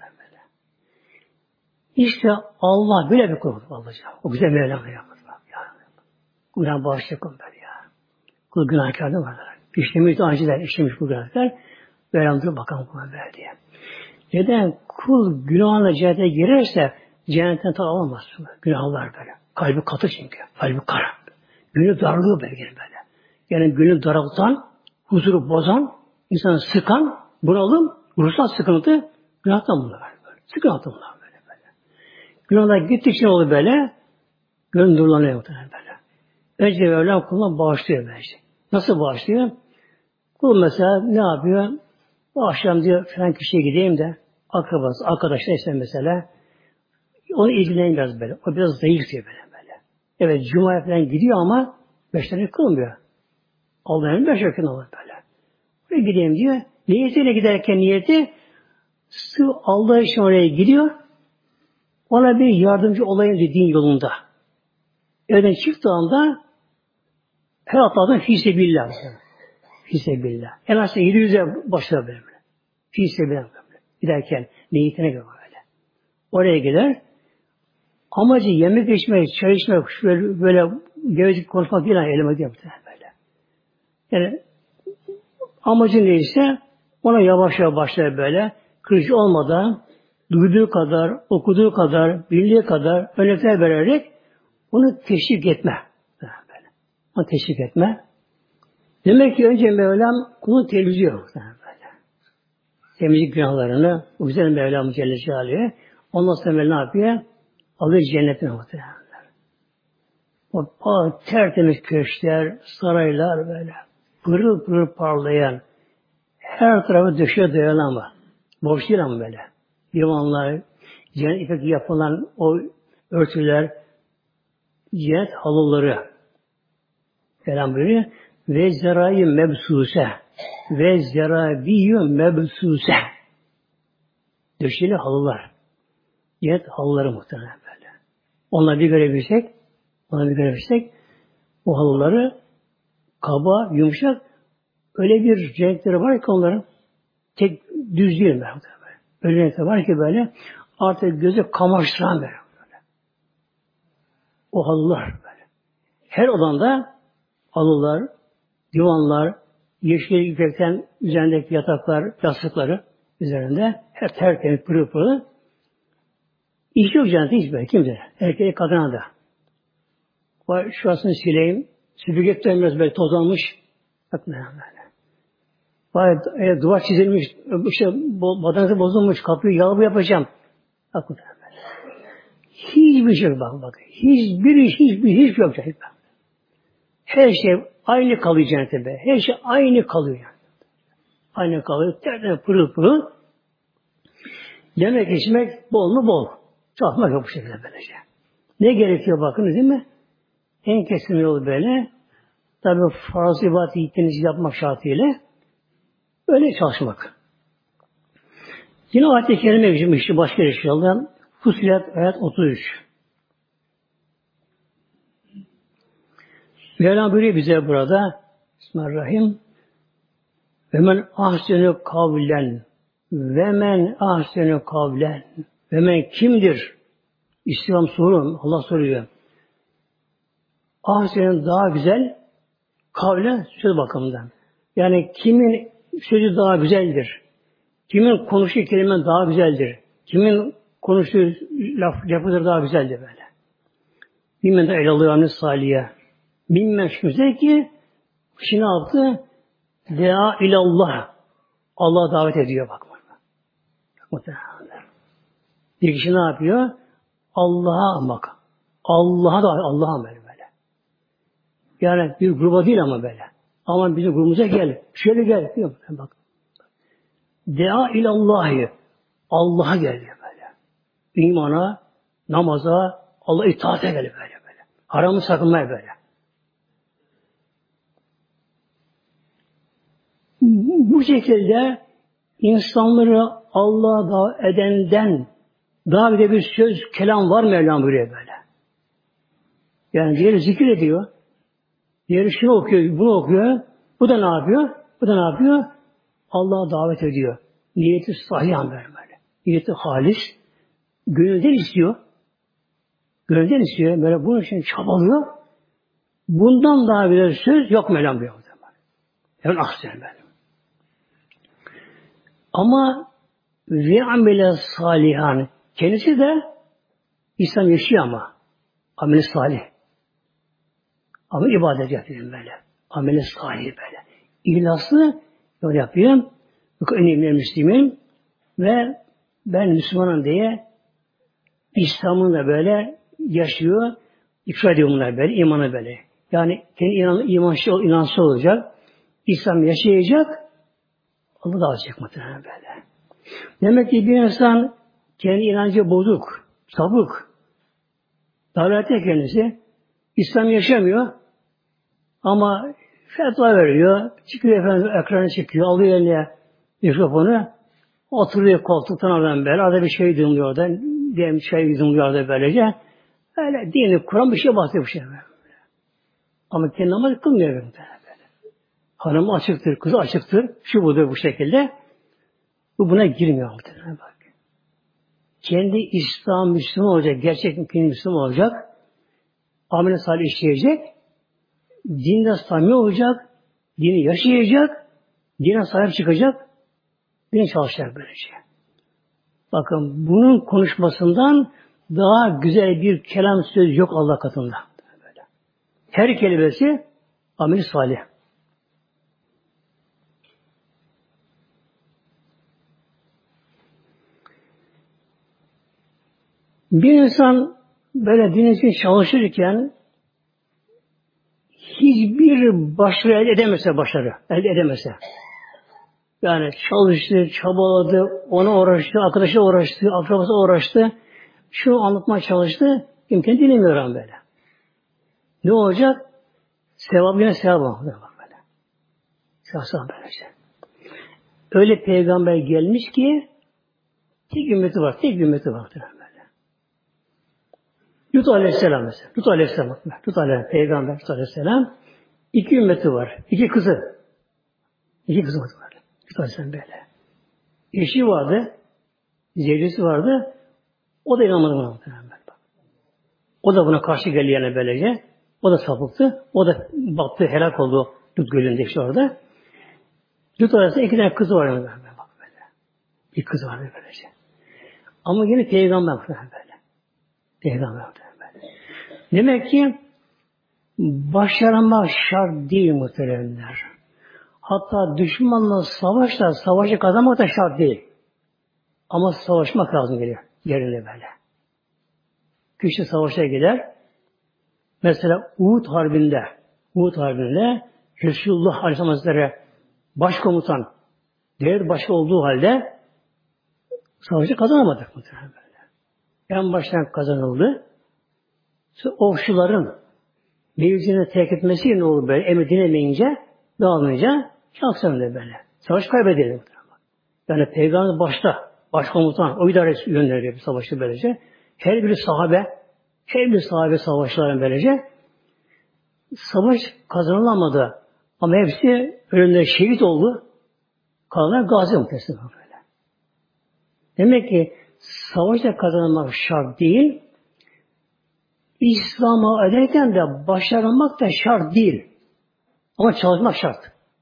Speaker 1: İşte Allah böyle bir kul olacak. O güzel Mevlam'a yapmaz. Günah bağışlayacak onu böyle ya. Kul günahkar da varlar. İşlemiş de aciler, işlemiş bu günahkar. Mevlam'a bakalım kula ver diye. Neden? Kul günahına cennete girerse cennetten tadı alamaz. Günahlar böyle. Kalbi katı çünkü. Kalbi kara. Gönül darlığı böyle böyle. Yani gönül daraltan, huzuru bozan, insanı sıkan, bunalım, ruhsal sıkıntı günahtan bunlar. Sıkıntı bunlar böyle böyle. Günahlar gittikçe oldu böyle. Gönül nurlanıyor muhtemelen böyle. Önce Mevlam kuluna bağışlıyor bence. Nasıl bağışlıyor? Kul mesela ne yapıyor? Bu akşam diyor falan kişiye gideyim de akrabası, arkadaşlar işte mesela onu ilgileneyim biraz böyle. O biraz zayıf diyor böyle böyle. Evet Cuma'ya falan gidiyor ama beşleri kılmıyor. Allah'ın beş yakın olur böyle. Oraya gideyim diyor. Niyetiyle giderken niyeti sırf Allah için oraya gidiyor. Ona bir yardımcı olayım dediğin yolunda. Evden çıktığı anda her atlardan fîsebillah. Fîsebillah. En az yedi yüze başlar böyle. Fîsebillah böyle. Giderken niyetine göre böyle. Oraya gider. Amacı yemek içmek, çay içmek, böyle, böyle gevezik konuşmak değil. Yani, elime diye böyle. Yani amacı neyse ona yavaş yavaş başlar böyle. Kırıcı olmadan duyduğu kadar, okuduğu kadar, bildiği kadar örnekler vererek onu teşvik etme. Böyle. Onu teşvik etme. Demek ki önce Mevlam kulunu temizliyor. Böyle. Temizlik günahlarını o güzel Mevlam Celle Celaluhu. Ondan sonra Mevlam ne yapıyor? Alıyor cennetine muhtemelen. O, o tertemiz köşkler, saraylar böyle. Pırıl pırıl parlayan. Her tarafı döşe dayanan ama. Boş değil ama böyle. Divanlar, cennet ipek yapılan o örtüler, cennet halıları falan böyle. Ve zerayı mebsuse. Ve zerabiyyü mebsuse. Döşeli halılar. Cennet halıları muhtemelen böyle. Onları bir görebilsek, onları bir görebilsek, o halıları kaba, yumuşak, öyle bir renkleri var ki onların tek düz değil mi? Öyle renkleri var ki böyle artık gözü kamaştıran böyle. O halılar böyle. Her odanda halılar, divanlar, yeşil ipekten üzerindeki yataklar, yastıkları üzerinde her tertemiz pırıl pırıl. İş yok cennette hiç böyle kimse. Erkeğe kadına da. Vay şurasını sileyim. Süpürge biraz böyle tozlanmış. Bakın böyle. Vay e, duvar çizilmiş. İşte badanası bozulmuş. Kapıyı yağlı yapacağım. Bakın böyle. Hiçbir şey yok bak bak. Hiçbir iş, hiçbir hiç yok. Her şey aynı kalıyor cennette be. Her şey aynı kalıyor. Yani. Aynı kalıyor. Tertemiz pırıl pırıl. Yemek içmek bol mu bol. Çatmak yok bu şekilde böylece. Ne gerekiyor bakın değil mi? En kesin yolu böyle. Tabi farz ibadet gittiğinizi yapmak şartıyla öyle çalışmak. Yine ayet-i kerime geçmişti başka inşallah. Fussilet ayet otuz üç. Mevlam buyuruyor bize burada Bismillahirrahmanirrahim. Ve men ahsenü kavlen ve men ahsenü kavlen ve men kimdir? İslam soru Allah soruyor. Ahsenü daha güzel kavlen söz bakımından. Yani kimin sözü daha güzeldir? Kimin konuştuğu kelime daha güzeldir? Kimin konuştuğu laf yapıdır daha güzeldir böyle. Bilmem de el alıyor anı saliye. Bilmem şu ki şimdi ne yaptı? Dea ilallah. Allah davet ediyor bak. Bir kişi ne yapıyor? Allah'a bak. Allah'a da Allah'a böyle böyle. Yani bir gruba değil ama böyle. Aman bizim grubumuza gel. Şöyle gel. Diyor. Bak. Dea ilallahi. Allah'a geliyor böyle. İmana, namaza, Allah'a itaate geliyor böyle böyle. Haramı sakınmaya böyle. Bu şekilde insanları Allah'a davet edenden daha bir de bir söz, kelam var Mevlam buyuruyor böyle. Yani diğeri zikir ediyor. Diğeri şunu okuyor, bunu okuyor. Bu da ne yapıyor? Bu da ne yapıyor? Allah'a davet ediyor. Niyeti sahihan böyle böyle. Niyeti halis. Gönülden istiyor. Gönülden istiyor. Böyle bunun için çabalıyor. Bundan daha bir söz yok Mevlam buyuruyor. Yani ahsen böyle. Ama ve amele salihan. Kendisi de İslam yaşıyor ama. Amel salih. Ama ibadet yapıyor böyle. Amel salih böyle. İhlası böyle yapıyor. En önemli Müslüman ve ben Müslümanım diye İslam'ını da böyle yaşıyor, ifade ediyor bunlar böyle, imanı böyle. Yani kendi inan, imançı, inansız olacak, İslam yaşayacak, Allah da alacak muhtemelen böyle. Demek ki bir insan kendi inancı bozuk, sapık, dalalette kendisi, İslam yaşamıyor ama fetva veriyor, çıkıyor efendim, ekrana çıkıyor, alıyor eline mikrofonu, oturuyor koltuktan oradan böyle, arada bir şey dinliyor oradan, diyelim bir şey dinliyor orada böylece, öyle dini Kur'an bir şey bahsediyor bir şey böyle. Ama kendi namazı kılmıyor böyle. Hanım açıktır, kızı açıktır, şu budur bu şekilde. Bu buna girmiyor muhtemelen bak. Kendi İslam Müslüman olacak, gerçek kendi Müslüman olacak, amel-i salih işleyecek, dinde samimi olacak, dini yaşayacak, dine sahip çıkacak, dine çalışacak böylece. Bakın bunun konuşmasından daha güzel bir kelam söz yok Allah katında. Böyle. Her kelimesi amel-i salih. Bir insan böyle din için çalışırken hiçbir başarı elde edemese başarı, elde edemese. Yani çalıştı, çabaladı, ona uğraştı, arkadaşla uğraştı, akrabası uğraştı, şunu anlatmaya çalıştı, imkan dinlemiyor böyle. Ne olacak? Sevap yine sevap olacak böyle. Sevap sevap böylece. Öyle peygamber gelmiş ki tek ümmeti var, tek ümmeti var böyle. Lut Aleyhisselam mesela. Lut Aleyhisselam. Lut Aleyhisselam, peygamber Lut Aleyhisselam. İki ümmeti var. İki kızı. İki kızı var. Lut Aleyhisselam böyle. Eşi vardı. Zevcesi vardı. O da inanmadı buna. O da buna karşı geldi yani böylece. O da sapıktı. O da baktı, helak oldu Lut Gölü'nde işte orada. Lut Aleyhisselam iki tane kızı var. Yani böyle. Bir kız vardı böylece. Ama yine peygamber böyle. Peygamber böyle. Demek ki başarmak şart değil muhteremler. Hatta düşmanla savaşla savaşı kazanmak da şart değil. Ama savaşmak lazım geliyor. Yerine böyle. Kişi savaşa gider. Mesela Uhud Harbi'nde Uhud Harbi'nde Resulullah Aleyhisselam Hazretleri başkomutan devlet başı olduğu halde savaşı kazanamadık muhtemelen böyle. En baştan kazanıldı. Ofşuların mevzini terk etmesiyle ne olur böyle? Emir dinlemeyince, dağılınca şahsen böyle. Savaş kaybedildi. Yani Peygamber başta, başkomutan, o idaresi yönlendiriyor bir savaşı böylece. Her biri sahabe, her bir sahabe savaşların böylece. Savaş kazanılamadı. Ama hepsi önünde şehit oldu. Kalanlar gazi muhtemelen böyle. Demek ki savaşta kazanılmak şart değil. İslam'a ederken de başarmak da şart değil. Ama çalışmak şart.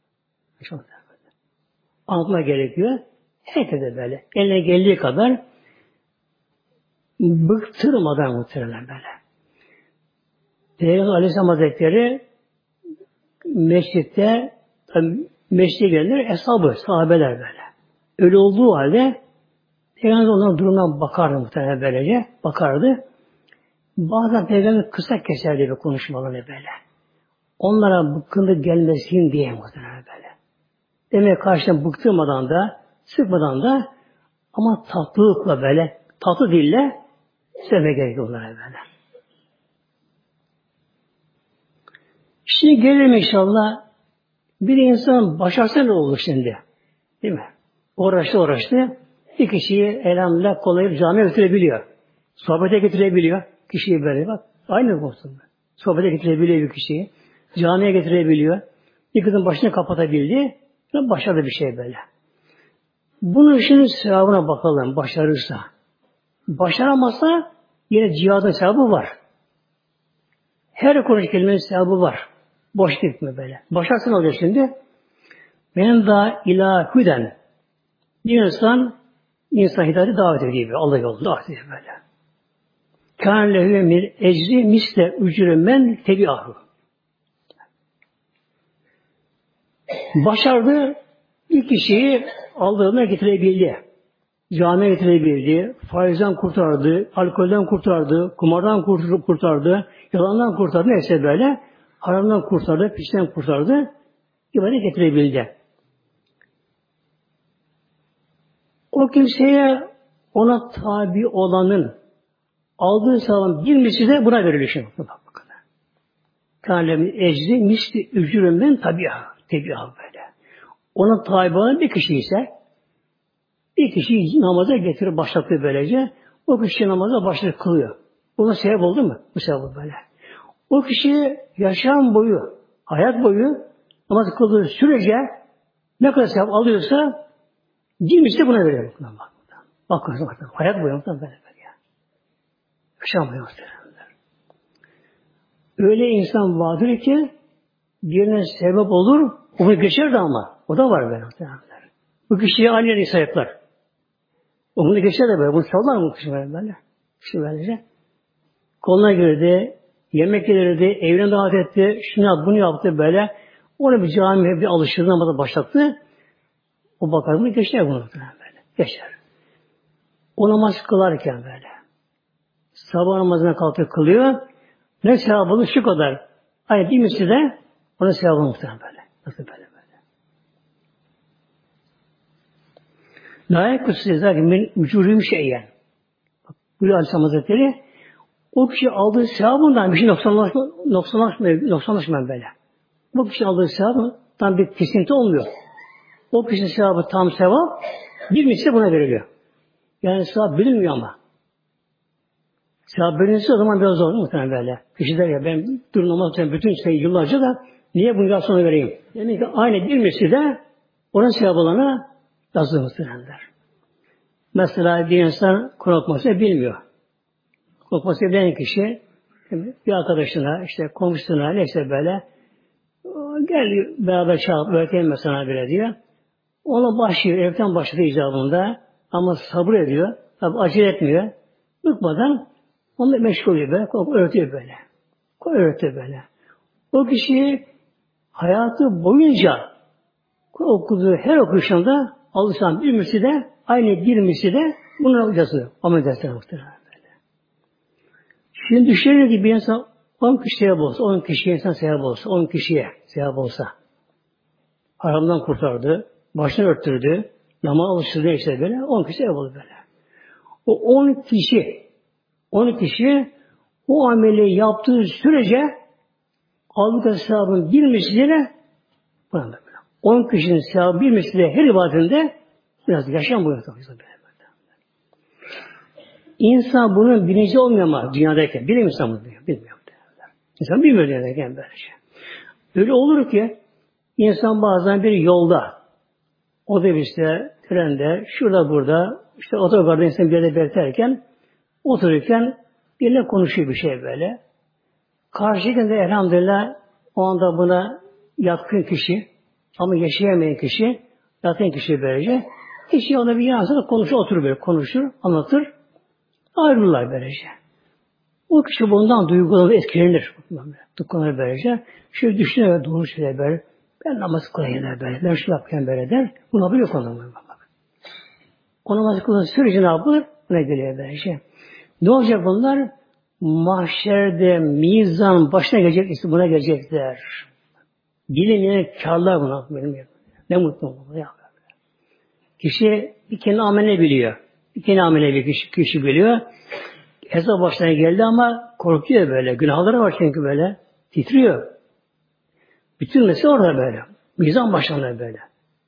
Speaker 1: Anlatmak gerekiyor. Herkese böyle. Eline geldiği kadar bıktırmadan muhtemelen böyle. Peygamber Aleyhisselam Hazretleri mescitte mescide gelenler eshab-ı, sahabeler böyle. Öyle olduğu halde Peygamber onların durumuna bakardı muhtemelen böylece. Bakardı. Bazen Peygamber kısa keserdi bir konuşmalarını böyle. Onlara bıkkınlık gelmesin diye muhtemelen böyle. Demek karşıdan bıktırmadan da, sıkmadan da ama tatlılıkla böyle, tatlı dille söylemek gerekiyor onlara böyle. Şimdi gelelim inşallah bir insan başarsa ne olur şimdi? Değil mi? Uğraştı uğraştı. Bir kişiyi elhamdülillah kolayıp camiye götürebiliyor. Sohbete getirebiliyor. Kişiyi böyle bak. Aynı olsun. Sohbete getirebiliyor bir kişiyi. Camiye getirebiliyor. Bir kızın başını kapatabildi. Başarılı bir şey böyle. Bunun şimdi sevabına bakalım. Başarırsa. Başaramazsa yine cihadın sevabı var. Her konuş kelimenin sevabı var. Boş gitme böyle. Başarsın oluyor şimdi. Benim daha ilahüden bir insan insan hidayete davet ediyor. Allah yolunda davet ediyor böyle. Kâne lehü min ecri misle ücrü men tebi'ahu. Başardı, bir kişiyi aldığına getirebildi. camiye getirebildi, faizden kurtardı, alkolden kurtardı, kumardan kurtardı, yalandan kurtardı, neyse böyle, haramdan kurtardı, pislikten kurtardı, ibadet getirebildi. O kimseye ona tabi olanın aldığı sağlam bir misli de buna verilir şimdi. Bak bakın. Kâlemin ecri misli ücürümden tabiha, tebiha böyle. Ona tabi olan bir kişi ise bir kişi namaza getirir, başlatıyor böylece. O kişi namaza başlayıp kılıyor. Buna sebep oldu mu? Bu sebep oldu böyle. O kişi yaşam boyu, hayat boyu namaz kıldığı sürece ne kadar sevap alıyorsa cimrisi buna veriyor. Bak, bak, bak, hayat boyu böyle böyle ya. Yaşam boyu muhtemelenler. Öyle insan vardır ki birine sebep olur, onu geçer de ama o da var böyle muhtemelenler. Bu kişiye aynı yeri sayıklar. Onu geçer de böyle, bunu sallar mı kişi böyle böyle? Kişi böylece. Koluna girdi, yemek yedirdi, evine davet etti, şunu yaptı, bunu yaptı böyle. Onu bir camiye bir alıştırdı, namaza başlattı. O bakar bunu geçer bunu böyle. Geçer. O namaz kılarken böyle. Sabah namazına kalkıp kılıyor. Ne sevabı olur şu kadar. Aynı bir misli de ona sevabı muhtemelen böyle. Nasıl böyle böyle. Layık kutsuzlar ki min ucurum şeyyen. Buyuruyor Aleyhisselam Hazretleri. O kişi aldığı sevabından bir şey noksanlaşmıyor, noksanlaşmıyor, noksanlaşmıyor böyle. Bu kişi aldığı sevabından bir kesinti olmuyor. O kişinin sevabı tam sevap, bir misli buna veriliyor. Yani sevap bilinmiyor ama. Sevap bilinirse o zaman biraz zor muhtemelen böyle. Kişi der ya ben durmamaz bütün şey yıllarca da niye bunu daha sonra vereyim? Demek ki aynı bir misli de ona sevap olana yazılı muhtemelenler. Mesela bir insan Kur'an okumasını bilmiyor. Okumasını bilen kişi bir arkadaşına, işte komşusuna neyse böyle gel beraber çağırıp öğreteyim mesela böyle diyor. Ona başlıyor, evden başladı icabında ama sabır ediyor. Tabi acele etmiyor. Bıkmadan onunla meşgul oluyor böyle. Öğretiyor böyle. Öğretiyor böyle. O kişi hayatı boyunca okuduğu her okuyuşunda alırsan bir misli de aynı bir misli de bunu yazıyor. Amel dersleri muhtemelen böyle. Şimdi düşünüyor ki bir insan on kişiye olsa, on kişiye insan sevap olsa, on kişiye sevap olsa haramdan kurtardı, başını örttürdü, namaz alıştırdı işte böyle, on kişi sevap oldu böyle. O on kişi, on kişi o ameli yaptığı sürece aldığı sevabın bir misliyle buna böyle. On kişinin sevabı bir misliyle her ibadetinde biraz yaşam boyu tabii böyle. İnsan bunun bilinci olmuyor ama dünyadayken. Bilim insan bunu bilmiyor. Bilmiyor. İnsan bilmiyor dünyadayken böyle şey. Öyle olur ki insan bazen bir yolda otobüste, trende, şurada burada işte otogarda insan bir yerde beklerken otururken birine konuşuyor bir şey böyle. Karşıdaki de elhamdülillah o anda buna yatkın kişi ama yaşayamayan kişi yatkın kişi böylece kişi ona bir yansıda konuşur, oturur böyle konuşur, anlatır. Ayrılırlar böylece. O kişi bundan duygulanır, etkilenir. Duygulanır böylece. Şöyle düşünür, doğru şeyler böyle. Ben namaz kılayım der böyle. Ben şu yapayım böyle der. Bu ne yapıyor konu? O namaz kılan sürece ne yapılır? Ne geliyor böylece. Ne olacak bunlar? Mahşerde mizan başına gelecek, işte buna gelecekler. Bilinmeyen kârlar buna. Ne mutlu olur. Kişi bir kendi amelini biliyor. Bir kendi amelini bir kişi, kişi biliyor. Hesap başına geldi ama korkuyor böyle. Günahları var çünkü böyle. Titriyor. Bütün mesele orada böyle. Mizan başlarına böyle.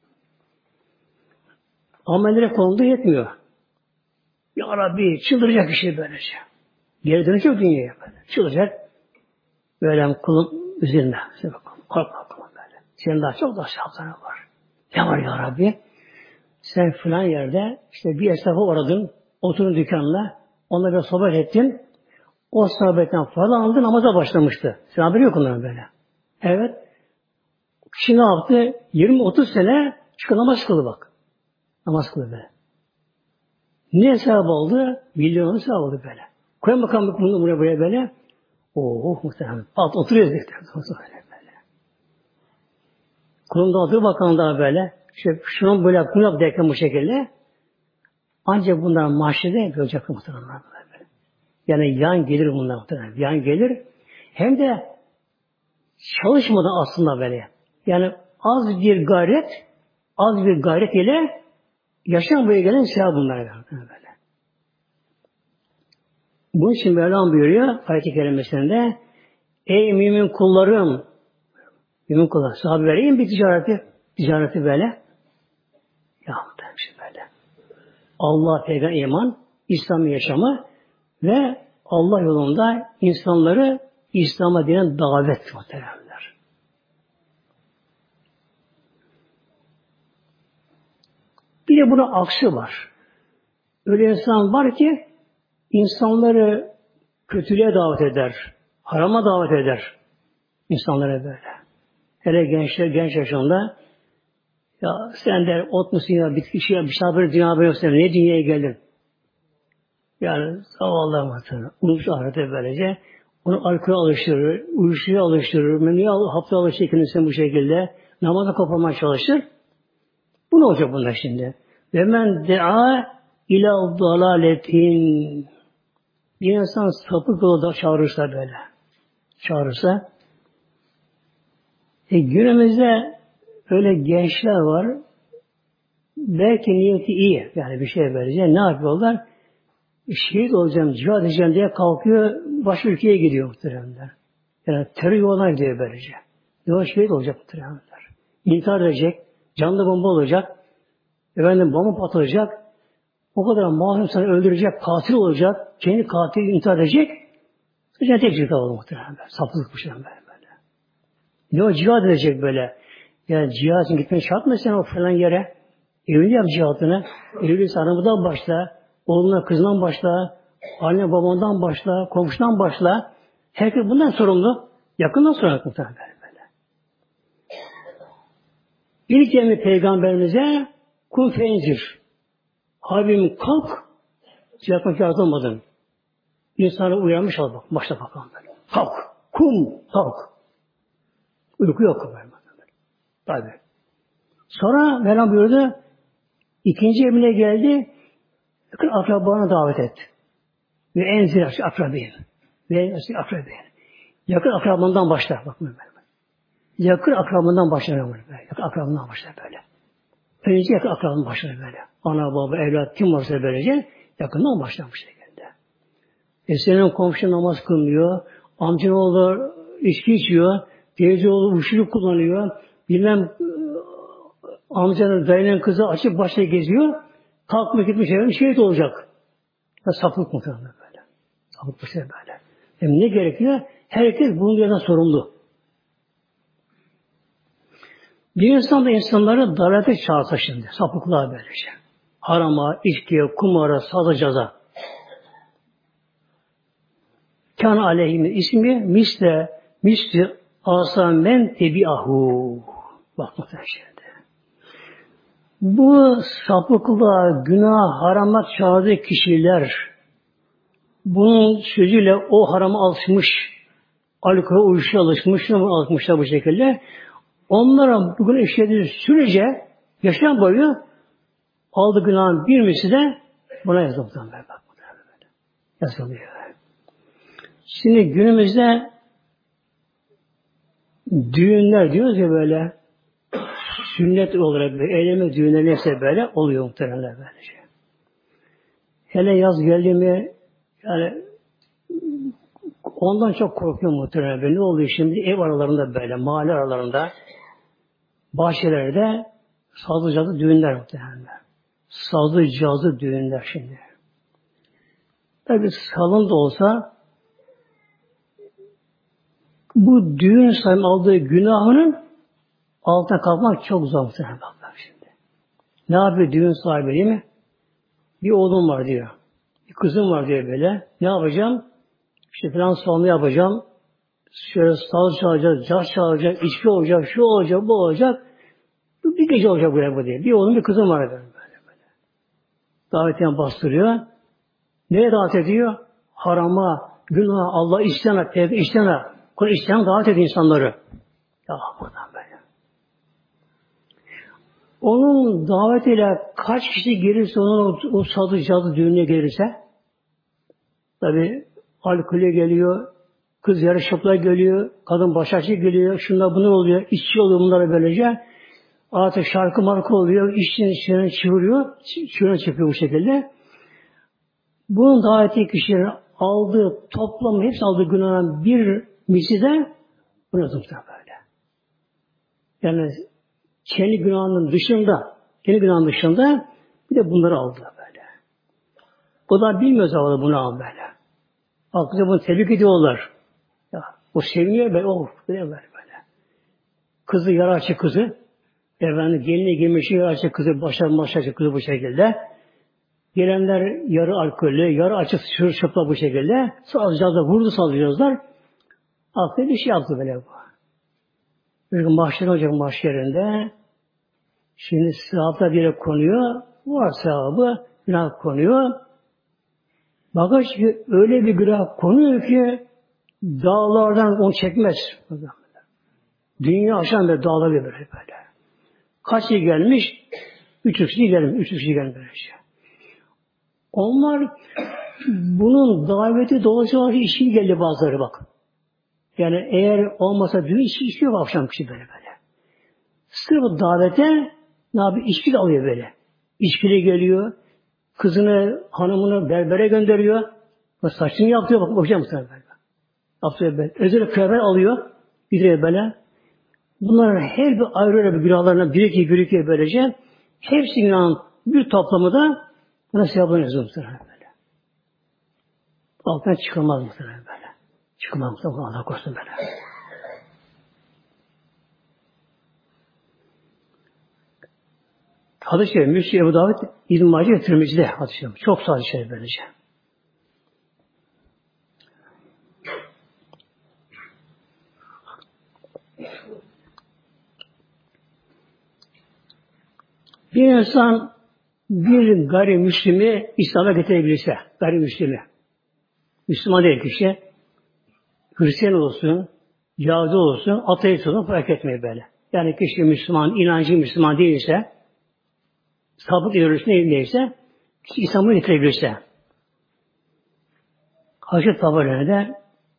Speaker 1: Amellere konulduğu yetmiyor. Ya Rabbi çıldıracak kişi böylece. Geri dönecek dünyaya böyle. Çıldıracak. Böyle kulun üzerinde. Korkma kulun böyle. Senin daha çok daha şartları var. Ne var ya Rabbi? Sen filan yerde işte bir esnafa uğradın. Oturun dükkanla. Onunla bir sohbet ettin. O sohbetten falan aldı, namaza başlamıştı. Sen haberi yok onların böyle. Evet. Kişi ne yaptı? yirmi otuz sene çıkı namaz kıldı bak. Namaz kıldı böyle. Ne sevap oldu? Milyonun sevap oldu böyle. Koyun bakalım bunu buraya buraya böyle. Oo muhtemelen. Alt oturuyoruz işte. Böyle böyle. Kulun da oturuyor bakalım daha böyle. İşte şunun böyle bunu yap derken bu şekilde. Ancak bunlar mahşede görecek muhtemelen. Yani yan gelir bunlar muhtemelen. Yan gelir. Hem de çalışmadan aslında böyle. Yani az bir gayret, az bir gayret ile yaşam boyu gelen sevap bunlar böyle. Bunun için Mevlam buyuruyor ayet-i kerimesinde, ey mümin kullarım, mümin kullar, sahabe vereyim bir ticareti, ticareti böyle. Ya demiş böyle. Allah, peygamber, iman, İslam yaşamı ve Allah yolunda insanları İslam'a dinen davet muhteremler. Bir de buna aksi var. Öyle insan var ki insanları kötülüğe davet eder, harama davet eder insanlara böyle. Hele gençler, genç yaşında ya sen der ot musun ya, bitki şey ya, bir şey böyle dünya böyle sen ne dünyaya geldin? Yani zavallı muhtemelen. Unutmuş ahirete böylece. Onu alkol alıştırır, uyuşturucuya alıştırır, menüye hapta alıştırır sen bu şekilde. Namaza koparmaya çalışır. Bu ne olacak bunda şimdi? Ve men dea ila dalaletin. Bir insan sapık yolda çağırırsa böyle. Çağırırsa. E günümüzde öyle gençler var. Belki niyeti iyi. Yani bir şey böylece. Ne yapıyorlar? Şehit olacağım, cihad edeceğim diye kalkıyor, başka ülkeye gidiyor muhteremler. Yani terör yoluna gidiyor böylece. Yol şehit olacak muhteremler. İntihar edecek, canlı bomba olacak, efendim bomba patlayacak, o kadar mahrum sana öldürecek, katil olacak, kendi katil intihar edecek, sonra tek cihad olur muhteremler. Sapılık bu şey böyle. Yol cihad edecek böyle. Yani cihad için gitmeye şart mı sen o falan yere? Evini yap cihadını, evli sarımından başla, oğluna kızından başla, anne babandan başla, komşudan başla. Herkes bundan sorumlu. Yakından sonra muhtemelen böyle. İlk emri peygamberimize kum fenzir. Habibim kalk, cihazına kâr olmadın. İnsanı uyarmış al bak, başla bakalım böyle. Kalk, kum, kalk. Uyku yok böyle. Tabii. Sonra Mevlam buyurdu, ikinci emrine geldi, yakın akrabana davet et. Ve en zirahçı akrabin. Ve en zirahçı akrabin. Yakın akrabandan başla. Bakın böyle. Yakın akrabandan başla böyle. Yakın akrabandan başla böyle. Önce yakın akrabandan başla böyle. Ana, baba, evlat kim varsa böylece yakından başlamış şekilde. E senin komşun namaz kılmıyor. Amcan oğlu içki içiyor. Teyze oğlu uyuşturucu kullanıyor. Bilmem amcanın, dayının kızı açık başta geziyor. Kalkmış gitmiş evine şehit olacak. Ya sapık muhtemelen böyle. Sapık bir şey böyle. Hem ne gerekiyor? Herkes bunun yerden sorumlu. Bir insan da insanları dalalete çağırsa şimdi. Sapıklığa böylece. Harama, içkiye, kumara, sazacaza. Kân aleyhimin ismi misle, misli asan men tebiahu. Bak muhtemelen şimdi. Bu sapıklığa, günah, harama çağırdığı kişiler bunun sözüyle o harama alışmış, alkol uyuşa alışmış, alışmışlar bu şekilde. Onlara bugün işlediği sürece yaşam boyu aldığı günahın bir misli de buna yazılıyor. Yazılıyor. Şimdi günümüzde düğünler diyoruz ya böyle, sünnet olarak böyle, eyleme düğünler neyse böyle oluyor muhtemelen böylece. Hele yaz geldi mi yani ondan çok korkuyorum muhtemelen böyle. Ne oluyor şimdi? Ev aralarında böyle, mahalle aralarında, bahçelerde sazlı cazlı düğünler muhtemelen. Sazlı cazlı düğünler şimdi. Tabi salon da olsa bu düğün sayım aldığı günahının altına kalkmak çok zor muhtemelen şimdi. Ne yapıyor düğün sahibi değil mi? Bir oğlum var diyor. Bir kızım var diyor böyle. Ne yapacağım? İşte falan salonu yapacağım. Şöyle saz çalacak, caz çalacak, içki olacak, şu olacak, bu olacak. Bir gece olacak buraya bu diye. Bir oğlum bir kızım var böyle böyle. Davetiyen bastırıyor. Neye davet ediyor? Harama, günaha, Allah isteyene, peygamber isteyene. Kur'an isteyene davet ediyor insanları. Ya buradan böyle. Onun davetiyle kaç kişi gelirse onun o, o sazı cazı düğününe gelirse tabi alkolü geliyor, kız yarı şapla geliyor, kadın başakçı geliyor, şunlar bunlar oluyor, işçi oluyor bunlara böylece. Artık şarkı marka oluyor, işçinin içine çığırıyor, çığırına çıkıyor bu şekilde. Bunun daveti kişilerin aldığı, toplam hepsi aldığı günahın bir misli de buna tutar böyle. Yani kendi günahının dışında, kendi günahının dışında bir de bunları aldı böyle. O da bilmiyor zavallı bunu al böyle. Aklıca bunu tebrik ediyorlar. Ya, o seviniyor böyle, oh, böyle böyle. Kızı, yara açık kızı, efendim geline girmiş yara açık kızı, başlar başlar kızı bu şekilde. Gelenler yarı alkollü, yarı açık şırşıpla bu şekilde. Sazcağız da vurdu sazcağızlar. Aklına bir şey yaptı böyle bu. Bir gün mahşer olacak mahşerinde. Şimdi sevapta bir yere konuyor. Var sevabı, günah konuyor. Bakın ki öyle bir günah konuyor ki dağlardan onu çekmez. Dünya aşan bir dağlar böyle böyle. Kaç kişi gelmiş? Üç kişi gelmiş. Üç kişi gelmiş. Onlar bunun daveti dolayısıyla işi geldi bazıları bak. Yani eğer olmasa düğün içki içiyor akşam kişi böyle böyle. Sırf davete ne yapıyor? İçki de alıyor böyle. İçkili geliyor. Kızını, hanımını berbere gönderiyor. Saçını yaptırıyor. Bak bakacağım sana böyle. Yaptırıyor böyle. Özel kıyafet alıyor. Gidiyor böyle. Bunların her bir ayrı bir günahlarına birikiyor, birikiyor böylece. Hepsi günahın bir toplamı da buna sevaplarını yazıyor muhtemelen böyle. Altından çıkamaz muhtemelen böyle. Çıkamaz muhtemelen. Allah korusun böyle. Hadis-i Şerif, Müslim, Ebu Davud, İbn-i Mace ve Tirmizi'de hadis-i Şerif. Çok sağ hadis-i Şerif böylece. Bir insan bir gayrimüslimi İslam'a getirebilirse, gayrimüslimi, Müslüman değil kişi, Hristiyan olsun, Yahudi olsun, ateist olsun fark etmiyor böyle. Yani kişi Müslüman, inancı Müslüman değilse, sapık ideolojisinin elindeyse, kişi İslam'a getirebilirse. Hazreti Tabarani'de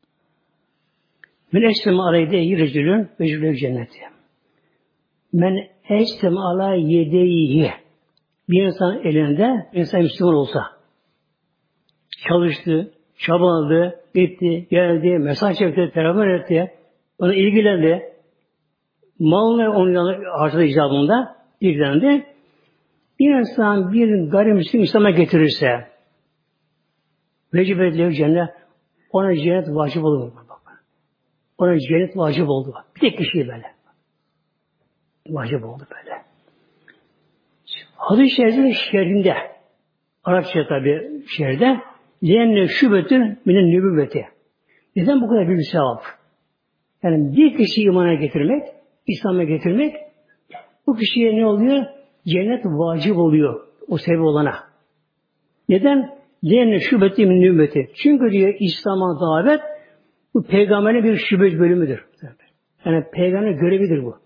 Speaker 1: Men esleme aleyde yiricülün ve cülü cenneti. Men esleme alay yedeyihi. Bir insan elinde, insan Müslüman olsa, çalıştı, çabaladı, gitti, geldi, mesaj çekti, beraber etti, ona ilgilendi, malını onun harcadığı icabında ilgilendi. Bir insan bir gayrimüslim İslam'a getirirse, vecibetleri cennet, ona cennet vacip olur. Ona cennet vacip oldu. Bir tek kişi böyle. Vacip oldu böyle. Hadis-i Şerif'in şerhinde, Arapça tabi şerhde, Lenne şübetün minin nübüvveti. Neden bu kadar büyük bir sevap? Yani bir kişiyi imana getirmek, İslam'a getirmek, bu kişiye ne oluyor? Cennet vacip oluyor o sebep olana. Neden? Lenne şübetün minin nübüvveti. Çünkü diyor İslam'a davet, bu peygamberin bir şübet bölümüdür. Yani peygamberin görevidir bu.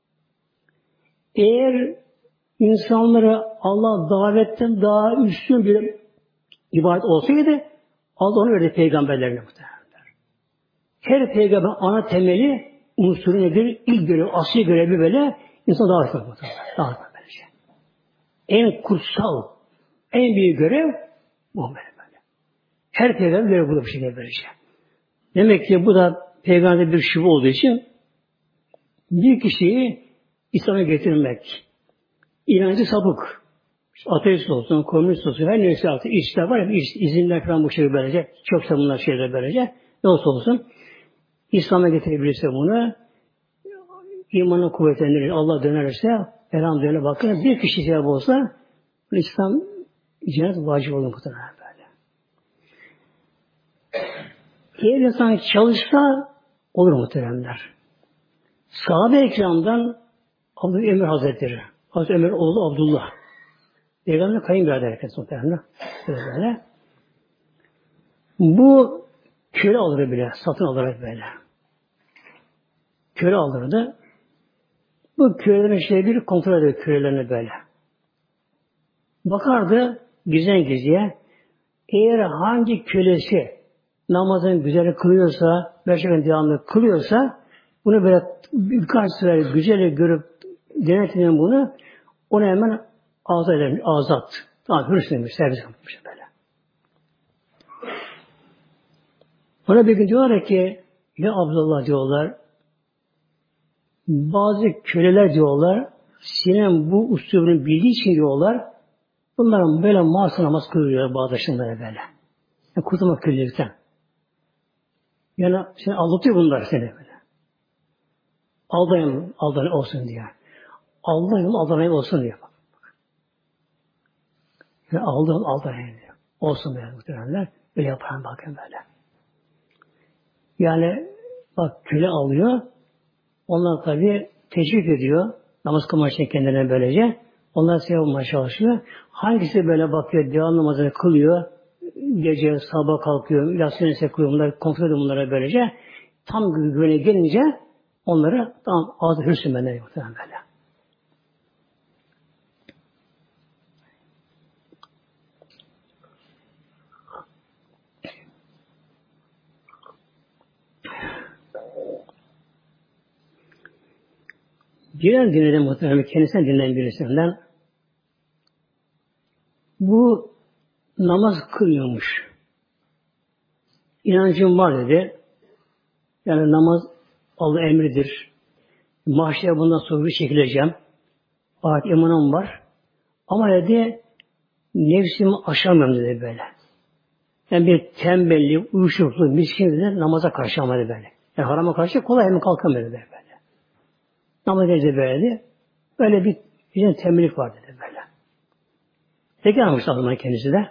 Speaker 1: Eğer insanlara Allah davetten daha üstün bir ibadet olsaydı, Allah onu verdi peygamberlerine muhtemelen. Her peygamber ana temeli unsuru nedir? İlk görev, asli görevi böyle insan davet etmek muhtemelen. Davet etmek böylece. En kutsal, en büyük görev bu böyle. Her peygamber görev bu da bir şekilde böylece. Demek ki bu da peygamber bir şüphe olduğu için bir kişiyi İslam'a getirmek, inancı sapık, ateist olsun, komünist olsun, her neyse artık işler var ya, izinler falan bu şekilde böylece, çoksa bunlar şeyler böylece, ne olsa olsun, İslam'a getirebilirse bunu, imanı kuvvetlendirir, Allah dönerse, elhamdülillah bakın, bir kişi cevap olsa, İslam cennet vacip olur muhtemelen böyle. Eğer insan çalışsa, olur muhteremler. Sahabe-i Kiram'dan Abdülhamid Ömer Hazretleri, Hazreti Ömer oğlu Abdullah, Peygamber'in kayınbirader herkes muhtemelen. Böyle. Bu köle alırdı bile, satın alarak böyle. Köle alırdı. Bu kölelerin şey bir kontrol ediyor kölelerini böyle. Bakardı gizlen gizliye. Eğer hangi kölesi namazını güzel kılıyorsa, gerçekten devamlı kılıyorsa, bunu böyle birkaç sefer güzel görüp denetleyen bunu, onu hemen azat eder, azat. Tamam, hırsız demiş, servis yapmış böyle. Ona bir gün diyorlar ki, ya Abdullah diyorlar, bazı köleler diyorlar, senin bu usulünü bildiği için diyorlar, bunların böyle masum namaz kılıyor bazı şunlara böyle. Yani kurtulmak kölelikten. Yani seni aldatıyor bunlar seni böyle. Aldayım, aldanayım olsun diye. Aldayım, aldanayım olsun diye. Yani aldayım, aldanayım diye. Olsun diye muhtemelenler. Böyle yapan bakın böyle. Yani bak köle alıyor. Onlar tabi teşvik ediyor. Namaz kılmak için kendilerine böylece. Onlar sevap olmaya çalışıyor. Hangisi böyle bakıyor, devam namazını kılıyor. Gece sabah kalkıyor, ilaçlarını sekliyor. Bunları kontrol ediyor bunlara böylece. Tam güvene gelince onları tam ağzı hırsımene yoktur böyle. Diğer dinleden muhtemelen kendisinden dinleyen birisinden bu namaz kılıyormuş. İnancım var dedi. Yani namaz Allah emridir. Mahşere bundan sonra bir çekileceğim. Fakat imanım var. Ama dedi nefsimi aşamıyorum dedi böyle. Yani bir tembellik, uyuşukluk, miskinlik namaza karşı ama dedi böyle. Yani harama karşı kolay hemen kalkamıyor dedi böyle. Namaz dedi böyle. Böyle bir, bir tembellik var dedi böyle. Peki anlamış adamın kendisi de.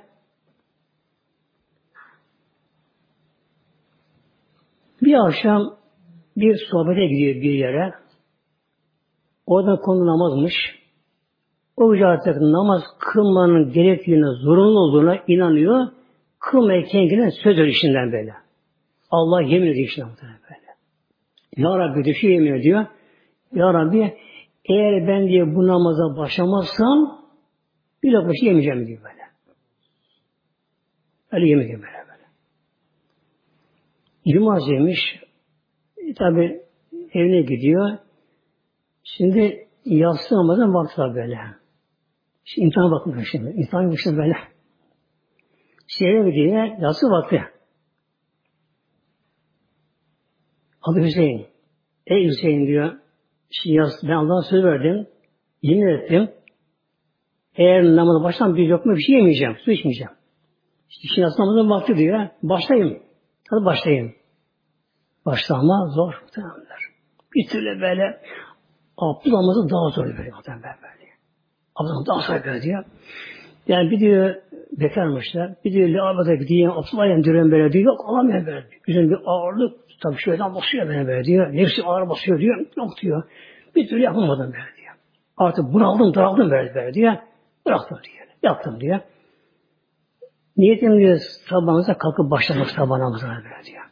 Speaker 1: Bir akşam bir sohbete gidiyor bir yere. Oradan konu namazmış. O hoca artık namaz kılmanın gerektiğine, zorunlu olduğuna inanıyor. Kılmaya kendine söz işinden böyle. Allah yemin ediyor işinden böyle. Ya Rabbi de şu yemin ediyor. Ya Rabbi eğer ben diye bu namaza başlamazsam bir lokma şey yemeyeceğim diyor böyle. Öyle yemin ediyor böyle böyle. Cuma'cıymış. E, tabi evine gidiyor. Şimdi yatsı namazın vakti var böyle. Şimdi imtihana bakmıyor şimdi. İmtihan geçti böyle. Şehre gidiyor. Yatsı vakti. Adı Hüseyin. Ey Hüseyin diyor. Şimdi yatsı, ben Allah'a söz verdim. Yemin ettim. Eğer namaza baştan bir lokma bir şey yemeyeceğim. Su içmeyeceğim. Şimdi yatsı namazın vakti diyor. Başlayayım. Hadi başlayayım. Başta ama zor. Bir türlü böyle abdest alması daha zor böyle. böyle. Abdest daha zor böyle diyor. Yani bir diyor bekarmışlar. Bir diyor lavaboda gideyim, abdest alayım diyorum böyle diyor. Yok alamıyor böyle. Güzel bir ağırlık. Tabii şuradan basıyor beni böyle diyor. Nefsi ağır basıyor diyor. Yok diyor. Bir türlü yapamadım böyle diyor. Artık bunaldım, daraldım böyle böyle diyor. Bıraktım diyor. Yaptım diyor. Niyetim diyor sabahınıza kalkıp başlamak sabah namazına böyle diyor.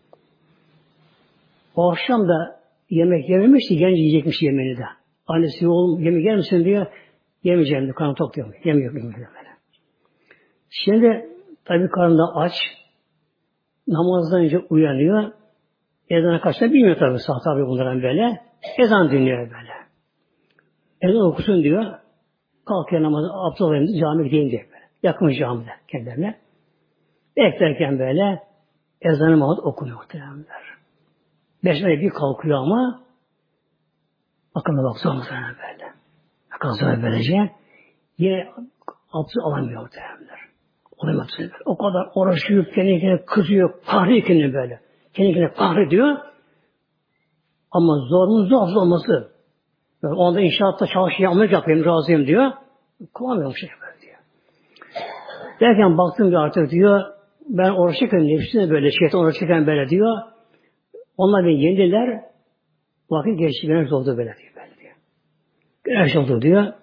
Speaker 1: O akşam da yemek yememiş ki genç yiyecekmiş yemeğini de. Annesi oğlum yemek yer misin diyor. Yemeyeceğim diyor. Karnım tok diyor. Yemiyor. Yemiyor. Şimdi tabii karnında aç. Namazdan önce uyanıyor. Ezana kaçta bilmiyor tabii. Saat tabii bunların böyle. Ezan dinliyor böyle. Ezan okusun diyor. Kalkıyor namazı. Abdest alayım diyor. Camiye gideyim diyor böyle. Yakın camide kendilerine. Beklerken böyle ezan-ı Mahmud okunuyor muhtemelenler. Beşmeye bir kalkıyor ama akılına baksa muhtemelen böyle. Akılına böylece yine abdest alamıyor muhtemelenler. Olamıyor. O kadar uğraşıyor, kendine kızıyor, kahrediyor kendini böyle. Kendine kahrediyor. Ama zorunun zor abdest olması. Yani o anda inşaatta çalışıyor, ameliyat yapayım, razıyım diyor. Kılamıyor şey böyle diyor. Derken baktım bir artık diyor, ben uğraşırken nefsine böyle, şeytan uğraşırken böyle diyor. Onlar beni yendiler. Vakit geçti. Güneş oldu böyle diyor. Böyle diyor. Güneş oldu diyor.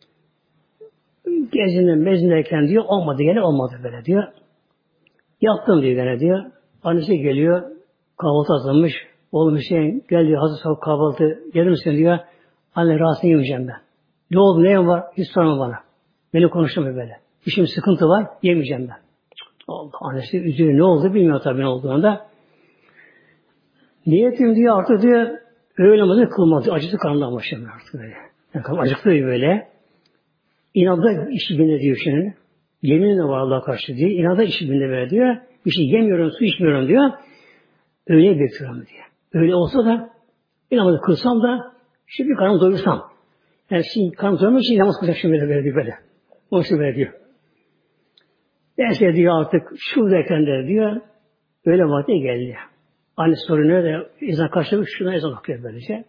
Speaker 1: Gezinde mezindeyken diyor. Olmadı gene olmadı böyle diyor. Yattım diyor gene diyor. Annesi geliyor. Kahvaltı hazırlamış. Oğlum Hüseyin gel diyor. Hazır sabah kahvaltı gelir misin diyor. Anne rahatsız yemeyeceğim ben. Ne oldu, ne var? Hiç sorma bana. Beni konuşturma böyle. İşim sıkıntı var, yemeyeceğim ben. Allah, annesi üzülüyor. Ne oldu bilmiyor tabii ne olduğunu da. Niyetim diyor artık diyor öğle namazı kılmadı. Acısı karnından başlamıyor artık böyle. Yani acıktı böyle. İnanda işi binde diyor şimdi. Yemin de var Allah'a karşı diyor. İnanda işi binde böyle diyor. Bir şey yemiyorum, su içmiyorum diyor. Öğleye bekliyorum diyor. Öyle olsa da bir namazı kılsam da şimdi karnımı doyursam. Yani şimdi karnımı doyurmak için namaz kılacak şimdi böyle diyor böyle. Onu şu böyle diyor. Neyse diyor artık şuradayken de diyor öyle vakti geldi. Anne soruyor da ezan karşılamış şuna ezan okuyor böylece.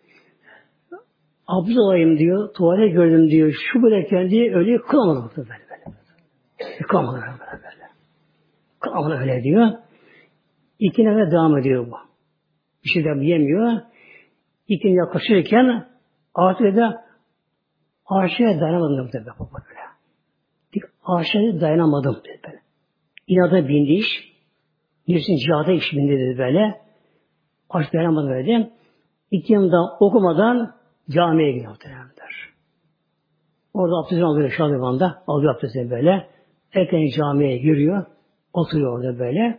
Speaker 1: Abdest olayım diyor, tuvalete gördüm diyor, şu böyleyken diye öyle kılamadım böyle böyle. Kılamadım böyle böyle. Kılamadım öyle diyor. İki nefes devam ediyor bu. Bir şey de yemiyor. İkinci yaklaşırken artık da aşağıya dayanamadım dedi böyle. Aşağıya dayanamadım dedi böyle. İnada bindi iş. Birisi cihada iş bindi dedi böyle. Aşağıya dayanamadım dedi. İki yandan okumadan camiye gidiyor muhtemelenler. Orada abdestini alıyor şalgıvanda. Alıyor abdestini böyle. Erken camiye giriyor. Oturuyor orada böyle.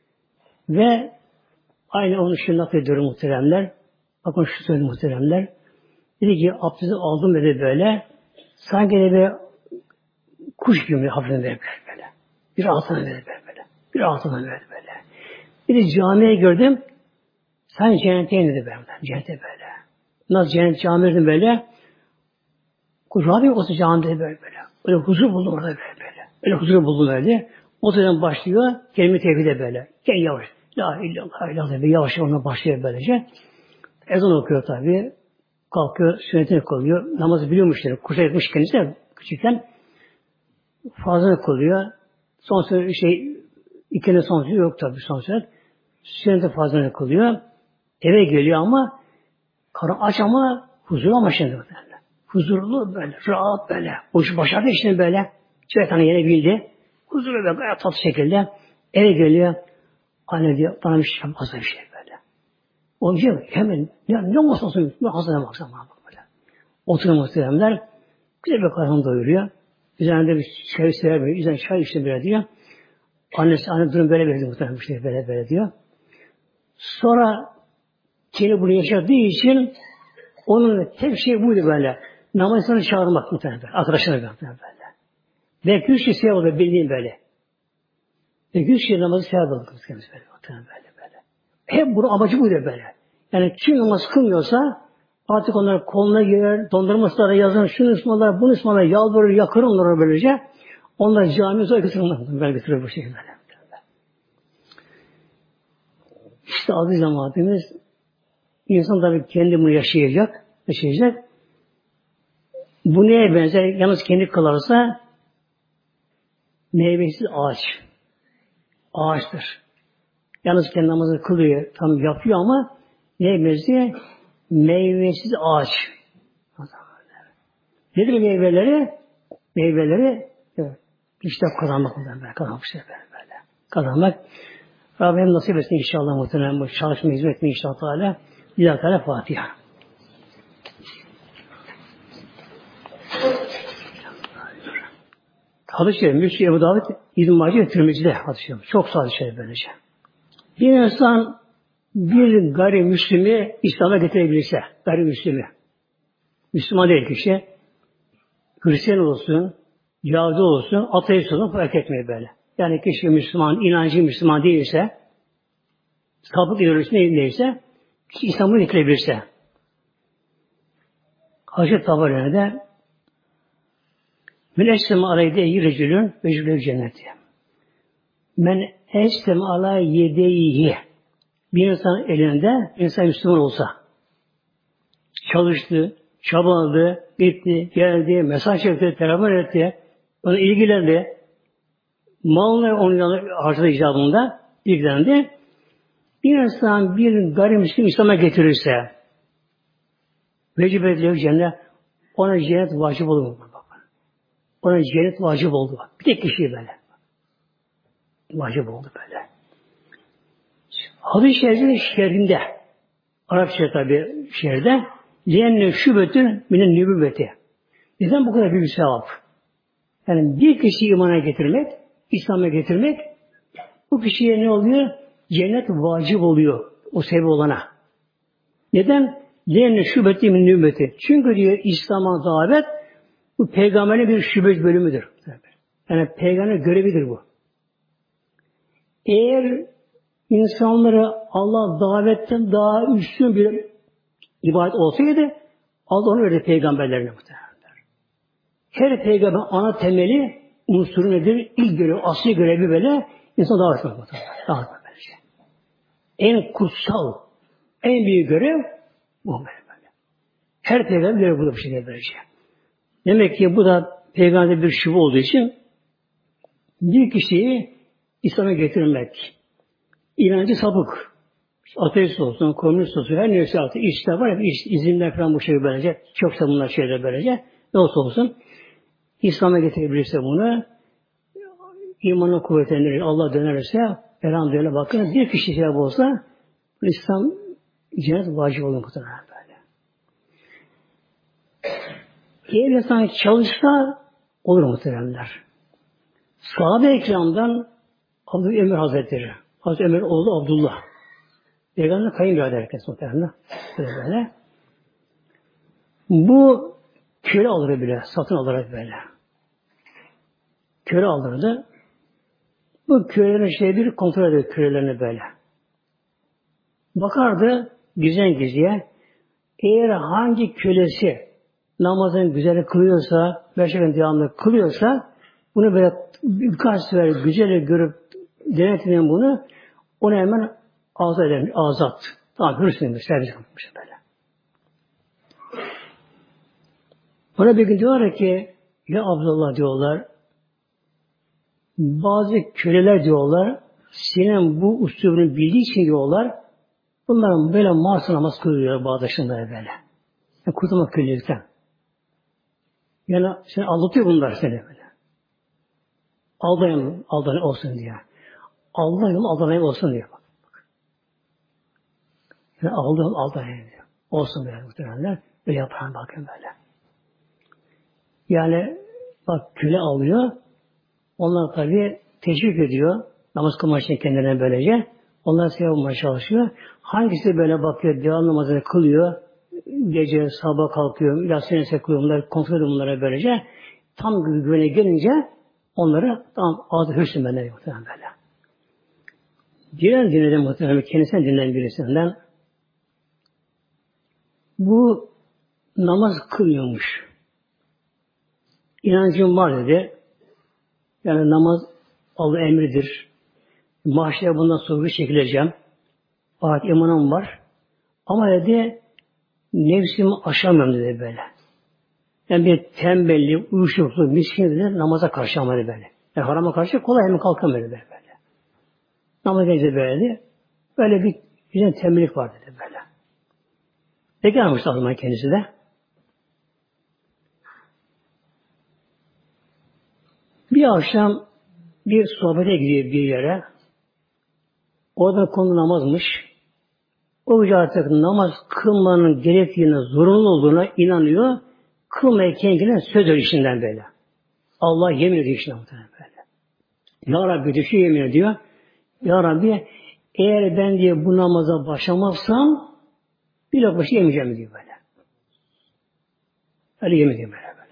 Speaker 1: Ve aynı onu şimdi naklediyorum muhteremler. Bakın şu söyledi muhteremler. Dedi ki abdesti aldım dedi böyle. Sanki de bir kuş gibi hafiften böyle böyle. Bir altına böyle böyle. Bir altına böyle böyle. Bir de camiye gördüm. Sen cennete dedi böyle. Cennete böyle. Nasıl cennet camiye böyle. Rabbim olsa camide böyle böyle. Öyle huzur buldum orada böyle böyle. Öyle huzur buldum öyle. O zaman başlıyor. Kelime-i tevhide böyle. Gel yavaş. La illallah illallah ve yavaş ona başlıyor böylece. Ezan okuyor tabi. Kalkıyor, sünnetini kılıyor. Namazı biliyormuş yani. Kuşa etmiş kendisi de küçükken. Fazla kılıyor. Son sünnet şey ikinin son sünnet yok tabi son sünnet. Sünneti fazla kılıyor. Eve geliyor ama karın aç ama huzurlu ama şimdi böyle. Huzurlu böyle, rahat böyle. Boş başardı işini böyle. Şeytanı yenebildi. Huzurlu böyle gayet tatlı şekilde. Eve geliyor. Anne diyor, bana bir şey yapmaz bir şey böyle. O diyor hemen, ya ne olmasa olsun, ne hazırına baksana böyle. Oturuyor muhteremler, güzel bir karnını doyuruyor. Üzerinde bir çay sever böyle, üzerine çay içti böyle diyor. Annesi, anne durum böyle böyle muhterem bir şey böyle böyle diyor. Sonra kendi bunu yaşadığı için onun tek şey buydu böyle. Namazını çağırmak muhterem böyle. Arkadaşına muhterem böyle. Belki üç şey sevap olur bildiğin böyle. Belki üç şey namazı sevap olur muhterem böyle. Muhterem böyle böyle. Hep bunun amacı buydu böyle. Yani kim namaz kılmıyorsa artık onların koluna girer, dondurmasına yazın, şunu ısmarlar, bunu ısmarlar, yalvarır, yakır onlara böylece. Onlar camiye zor götürürler. Ben götürür bu şekilde. İşte aziz cemaatimiz insan tabii kendi bunu yaşayacak, yaşayacak. Bu neye benzer? Yalnız kendi kılarsa meyvesiz ağaç. Ağaçtır. Yalnız kendi namazı kılıyor, tam yapıyor ama neye benziyor? Meyvesiz ağaç. Nedir meyveleri? Meyveleri evet, işte kazanmak böyle, kazanmak şey böyle. Kazanmak. Rabbim nasip etsin inşallah muhtemelen bu çalışma hizmetini inşallah Teala. Lillahi Teala Fatiha. Hadis-i Şerif, Müslim, Ebu Davud, İbn-i Mace ve Tirmizi'de hadis-i Şerif. Çok sağ hadis-i Şerif böylece. Bir insan bir gayrimüslimi İslam'a getirebilirse, gayrimüslimi, Müslüman değil kişi, Hristiyan olsun, Yahudi olsun, ateist olsun fark etmiyor böyle. Yani kişi Müslüman, inancı Müslüman değilse, sapık ideolojisi neyse, kişi İslam'a getirebilirse, Hazreti Tabarani'de Men esleme aleyde yirrecülün ve cülü cenneti. Men esleme alay yedeyihi. Bir insan elinde, insan Müslüman olsa, çalıştı, çabaladı, gitti, geldi, mesaj çekti, telefon etti, ona ilgilendi, malını onun harcadığı icabında ilgilendi. Bir insan bir gayrimüslim İslam'a getirirse, vecib edilir cennet, ona cennet vacip olur mu? Ona cennet vacip oldu. Bir tek kişi böyle. Vacip oldu böyle. Hadis-i Şerif'in şerhinde, Arapça tabi şerhde, Lenne şübetün minin nübüvveti. Neden bu kadar büyük sevap? Yani bir kişiyi imana getirmek, İslam'a getirmek, bu kişiye ne oluyor? Cennet vacip oluyor o sebep olana. Neden? Lenne şübeti min nübüvveti. Çünkü diyor İslam'a davet bu peygamberin bir şübet bölümüdür. Yani peygamberin görevidir bu. Eğer insanları Allah davetten daha üstün bir ibadet olsaydı Allah onu verdi peygamberlerine muhtemelen. Her peygamber ana temeli unsuru nedir? İlk görevi, asli görevi böyle insan davet etmek muhtemelen. Davet etmek böylece. En kutsal, en büyük görev bu böyle. Her peygamber görevi bu da bu şekilde böylece. Demek ki bu da peygamber bir şubu olduğu için bir kişiyi İslam'a getirmek. İnancı sapık. Ateist olsun, komünist olsun, her neyse artık işler var ya, iş, izinler falan bu şey böylece. Çoksa bunlar şeyler böylece. Ne olsa olsun. İslam'a getirebilirse bunu, imanı kuvvetlendirir, Allah dönerse, elhamdülillah bakın bir kişi şey olsa, İslam cennet vacip olur muhtemelen böyle. Eğer insan çalışsa, olur muhtemelenler. Sahabe-i Kiram'dan Abdülhamid Ömer Hazretleri, Hazreti Ömer oğlu Abdullah. Peygamber'in kayınbirader herkes muhtemelen. Böyle böyle. Bu köle alır bile, satın alarak böyle. Köle alırdı. Bu kölelerin şey bir kontrol eder kölelerini böyle. Bakardı gizlen gizliye. Eğer hangi kölesi namazını güzel kılıyorsa, gerçekten devamlı kılıyorsa, bunu böyle birkaç sefer güzel görüp denetleyen bunu, onu hemen azat eder, azat. Tamam, hırsızmış, servis yapmış böyle. Bana bir gün diyorlar ki, ya Abdullah diyorlar, bazı köleler diyorlar, senin bu usulünü bildiği için diyorlar, bunların böyle Mars'a namaz kılıyor bağdaşında böyle. Yani kurtulmak kölelikten. Yani seni aldatıyor bunlar seni böyle. Aldayan, aldayan olsun diye. Allah yolu aldanayım olsun diye. Bak. Yani aldayan, aldanayım diyor. Olsun böyle muhtemelenler. Böyle yapan bakın böyle. Yani bak köle alıyor. Onlar tabi teşvik ediyor. Namaz kılmak için kendilerine böylece. Onlar sevap bulmaya çalışıyor. Hangisi böyle bakıyor, devam namazını kılıyor. Gece sabah kalkıyor. Yatsıyla sekliyor. Bunları kontrol ediyor bunlara böylece. Tam güvene gelince onları tam adı hüsnü benden muhtemelen böyle. Diğer dinledim muhtemelen kendisinden dinleyen birisinden. Bu namaz kılıyormuş. İnancım var dedi. Yani namaz Allah emridir. Mahşere bundan sorgu çekileceğim. Fakat imanım var. Ama dedi nefsimi aşamıyorum dedi böyle. Yani bir tembellik, uyuşukluk, miskin dedi namaza karşı ama dedi böyle. Yani harama karşı kolay hemen kalkamıyor böyle böyle. Namaz edince böyle dedi. Böyle bir güzel tembellik var dedi böyle. Peki almıştı o zaman kendisi de. Bir akşam bir sohbete gidiyor bir yere. Orada konu namazmış. O yüzden artık namaz kılmanın gerektiğine, zorunlu olduğuna inanıyor. Kılmayken gelen söz işinden böyle. Allah yemin ediyor işinden böyle. Ya Rabbi diyor, şu yemin ediyor. Ya Rabbi eğer ben diye bu namaza başlamazsam bir lokma şey yemeyeceğim diyor böyle. Öyle yemin ediyor böyle böyle.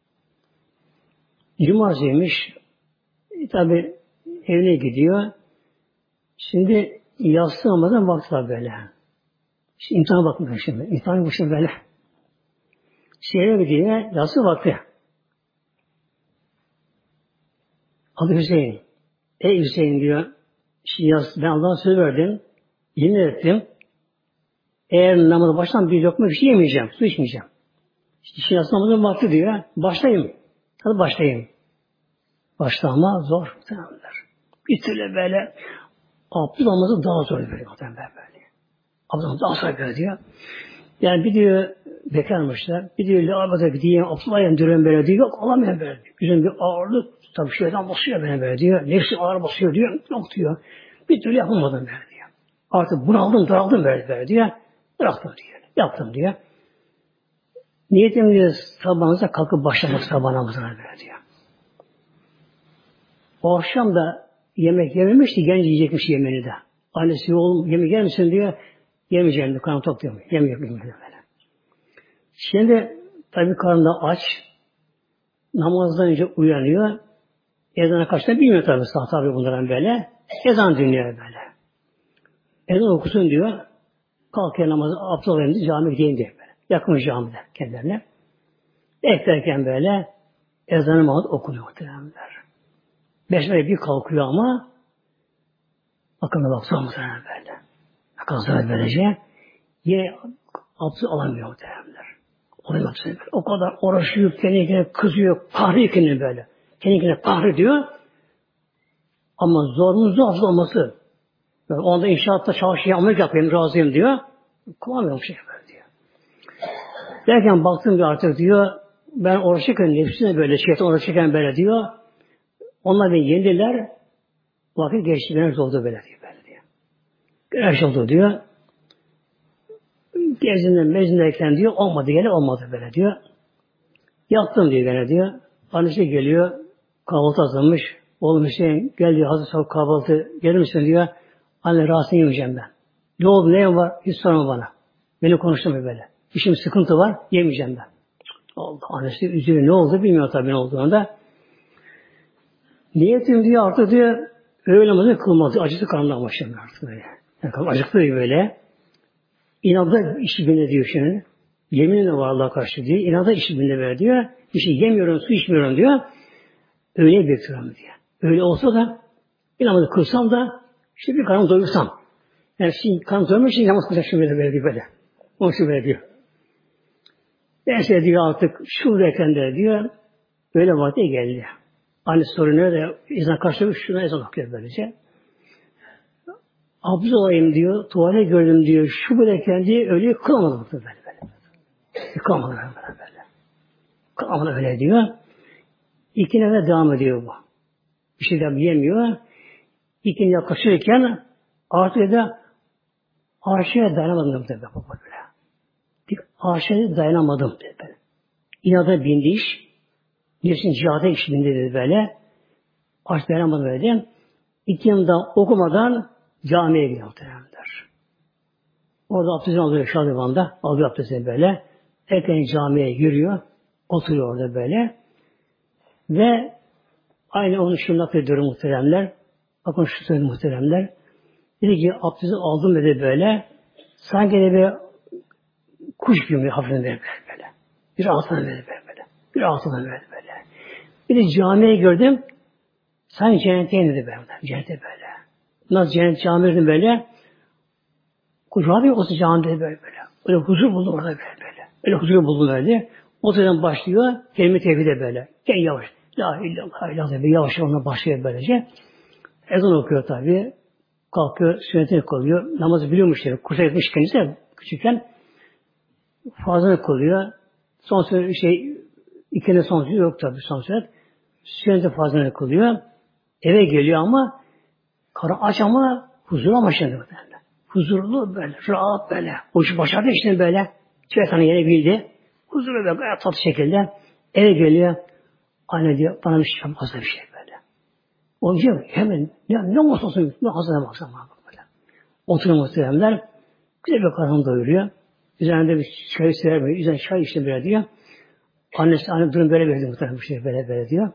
Speaker 1: Cumartesiymiş. E, tabi evine gidiyor. Şimdi yatsı namazdan vakti var böyle. Şimdi imtihana bakmıyor şimdi. İmtihana bakmıyor böyle. Şehre gidiyor. Yatsı vakti. Adı Hüseyin. Ey Hüseyin diyor. Şimdi yatsı, ben Allah'a söz verdim. Yemin ettim. Eğer namazı baştan bir lokma bir şey yemeyeceğim. Su içmeyeceğim. Şimdi yatsı namazın vakti diyor. Başlayayım. Hadi başlayayım. Başta ama zor. Bir türlü böyle abdest alması daha zor böyle. böyle. Abdest daha zor böyle diyor. Yani bir diyor bekarmışlar. Bir diyor lavaboda gideyim, abdest alayım diyorum böyle diyor. Yok alamıyorum böyle. Güzel bir ağırlık. Tabii şeyden basıyor beni böyle diyor. Nefsi ağır basıyor diyor. Yok diyor. Bir türlü yapamadım böyle diyor. Artık bunaldım, daraldım böyle böyle diyor. Bıraktım diyor. Yaptım diyor. Niyetim diyor sabahınıza kalkıp başlamak sabah namazına böyle diyor. O akşam da yemek yememişti, genç yiyecekmiş yemeğini de. Annesi oğlum yemek yer misin diyor. Yemeyeceğim diyor, karnım tok diyor. Yemiyor, yemiyor böyle. Şimdi tabii karnı da aç. Namazdan önce uyanıyor. Ezana kaçta bilmiyor tabii sağ tabii bunların böyle. Ezan dinliyor böyle. Ezan okusun diyor. Kalkıyor namazı, abdest alayım diye camiye gideyim diyor böyle. Yakın camide kendilerine. Beklerken böyle ezanı mağdur okunuyor muhtemelenler. Beş böyle bir kalkıyor ama akıllı baksana muhtemelen böyle. Akıllı böylece yine abdest alamıyor muhtemelenler. Olamıyor böyle. O kadar uğraşıyor, kendine kızıyor, kahrıyor kendini böyle. Kendine kahrediyor. Ama zorunun zor olması. Yani onda inşaatta çalışıyor, amel yapayım, razıyım diyor. Kullanmıyor bu şey böyle diyor. Derken baktım diyor artık diyor, ben uğraşırken nefsine böyle, şeytan uğraşırken böyle diyor. Onlar beni yendiler. Vakit geçti, güneş oldu böyle diyor. Böyle diyor. Güneş oldu diyor. Gezinden, mezindeyken diyor, olmadı gene olmadı böyle diyor. Yattım diyor gene diyor. Annesi geliyor, kahvaltı hazırlamış. Oğlum Hüseyin gel diyor, hazır soğuk kahvaltı gelir misin diyor. Anne rahatsız yemeyeceğim ben. Ne oldu, ne var? Hiç sorma bana. Beni konuşturma böyle. İşim sıkıntı var, yemeyeceğim ben. Allah, annesi üzülüyor. Ne oldu bilmiyor tabii ne olduğunu da. Niyetim diyor artık diyor, öğle namazı kılmadı. Acısı karnından başlamıyor artık böyle. Yani acıktı böyle. İnatla işi günde diyor şimdi. Yeminle var Allah'a karşı diyor. İnatla işi günde böyle diyor. Bir şey yemiyorum, su içmiyorum diyor. Öğle bekliyorum diyor. Öyle olsa da bir namazı kılsam da işte bir karnım doyursam. Yani şimdi karnım doyurmak için namaz kılacak şimdi böyle diyor böyle. Onun için böyle diyor. Neyse diyor artık şuradayken de diyor öyle vakti geldi. Annesi soruyor da ezan karşılığı şuna ezan okuyor böylece. Abdest olayım diyor, tuvalet gördüm diyor, şu böyleyken diye öyle kılamadım böyle böyle. Kılamadım böyle böyle. Kılamadım öyle diyor. İkine de devam ediyor bu. Bir şey de yemiyor. İkine yaklaşırken artık da arşaya dayanamadım dedi baba böyle. Bir arşaya dayanamadım dedi böyle. İnada bindi iş. Nefsin cihada iş bindi dedi böyle. Arşaya dayanamadım dedi. İkine de okumadan camiye gidiyor muhtemelenler. Orada abdestini alıyor şadivanda. Alıyor abdestini böyle. Erken camiye yürüyor. Oturuyor orada böyle. Ve aynı onu şimdi naklediyorum muhteremler. Bakın şu söyledi muhteremler. Dedi ki abdesti aldım dedi böyle. Sanki de bir kuş gibi hafiften böyle böyle. Bir altına böyle böyle. Bir altına böyle böyle. Bir de camiye gördüm. Sanki cennetteyim dedi böyle. Cennette böyle. Nasıl cennet camiye böyle. Kucağı bir olsa camide böyle böyle. Öyle huzur buldum orada böyle böyle. Öyle huzur buldum böyle. O zaman başlıyor. Kelime tevhide böyle. Gel yavaş. La illallah illallah. Yavaş ona başlıyor böylece. Ezan okuyor tabi. Kalkıyor, sünnetini kılıyor. Namazı biliyormuş yani. Kursa gitmiş kendisi de küçükken. Fazlını kılıyor. Son sünnet şey, ikinin son sünnet yok tabi son sünnet. Sünneti fazlını kılıyor. Eve geliyor ama karı aç ama huzur ama şimdi böyle. Huzurlu böyle, rahat böyle. O işi başardı işte böyle. Şeytanı yere bildi. Huzurlu böyle, gayet tatlı şekilde. Eve geliyor. Anne diyor, bana bir şey fazla bir şey böyle. O diyor, hemen, ne, ne olursa olsun, ne hazırına baksana böyle. Oturuyor muhteremler. Güzel bir karnını doyuruyor. Üzerinde bir çay sürer böyle. Üzerine çay içti böyle diyor. Annesi, anne durum böyle böyle muhterem bir şey böyle böyle diyor.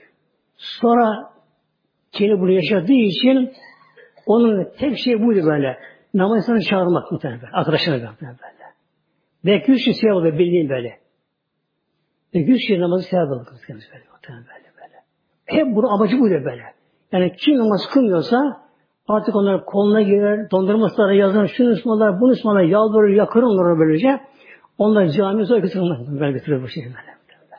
Speaker 1: Sonra kendi bunu yaşadığı için onun tek şey buydu böyle. Namazını çağırmak muhtemelen böyle. Arkadaşına muhtemelen böyle. Belki yüz kişi sevap oluyor bildiğin böyle. Belki yüz kişi namazı sevap oluyor muhtemelen böyle böyle. Hep bunun amacı buydu böyle. Yani kim namaz kılmıyorsa artık onların koluna girer, dondurmasılara yazar, şunu ısmarlar, bunu ısmarlar, yalvarır, yakır onlara böylece. Onlar camiye zor götürürler. Böyle götürür bu şeyi böyle.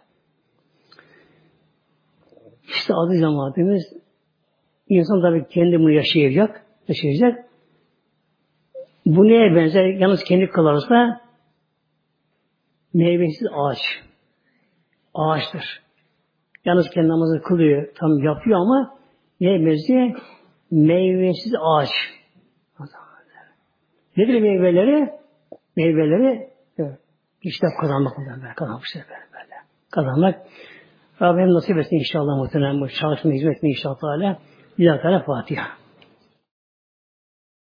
Speaker 1: İşte adı cemaatimiz insan tabii kendi bunu yaşayacak, yaşayacak. Bu neye benzer? Yalnız kendi kılarsa meyvesiz ağaç. Ağaçtır. Yalnız kendi namazı kılıyor, tam yapıyor ama neye benziyor? Meyvesiz ağaç. Nedir meyveleri? Meyveleri evet. İşte kazanmak böyle. Kazanmak işte böyle. böyle. Kazanmak. Rabbim nasip etsin inşallah muhtemelen bu çalışma hizmetine inşallah. Lillahi Teala Fatiha.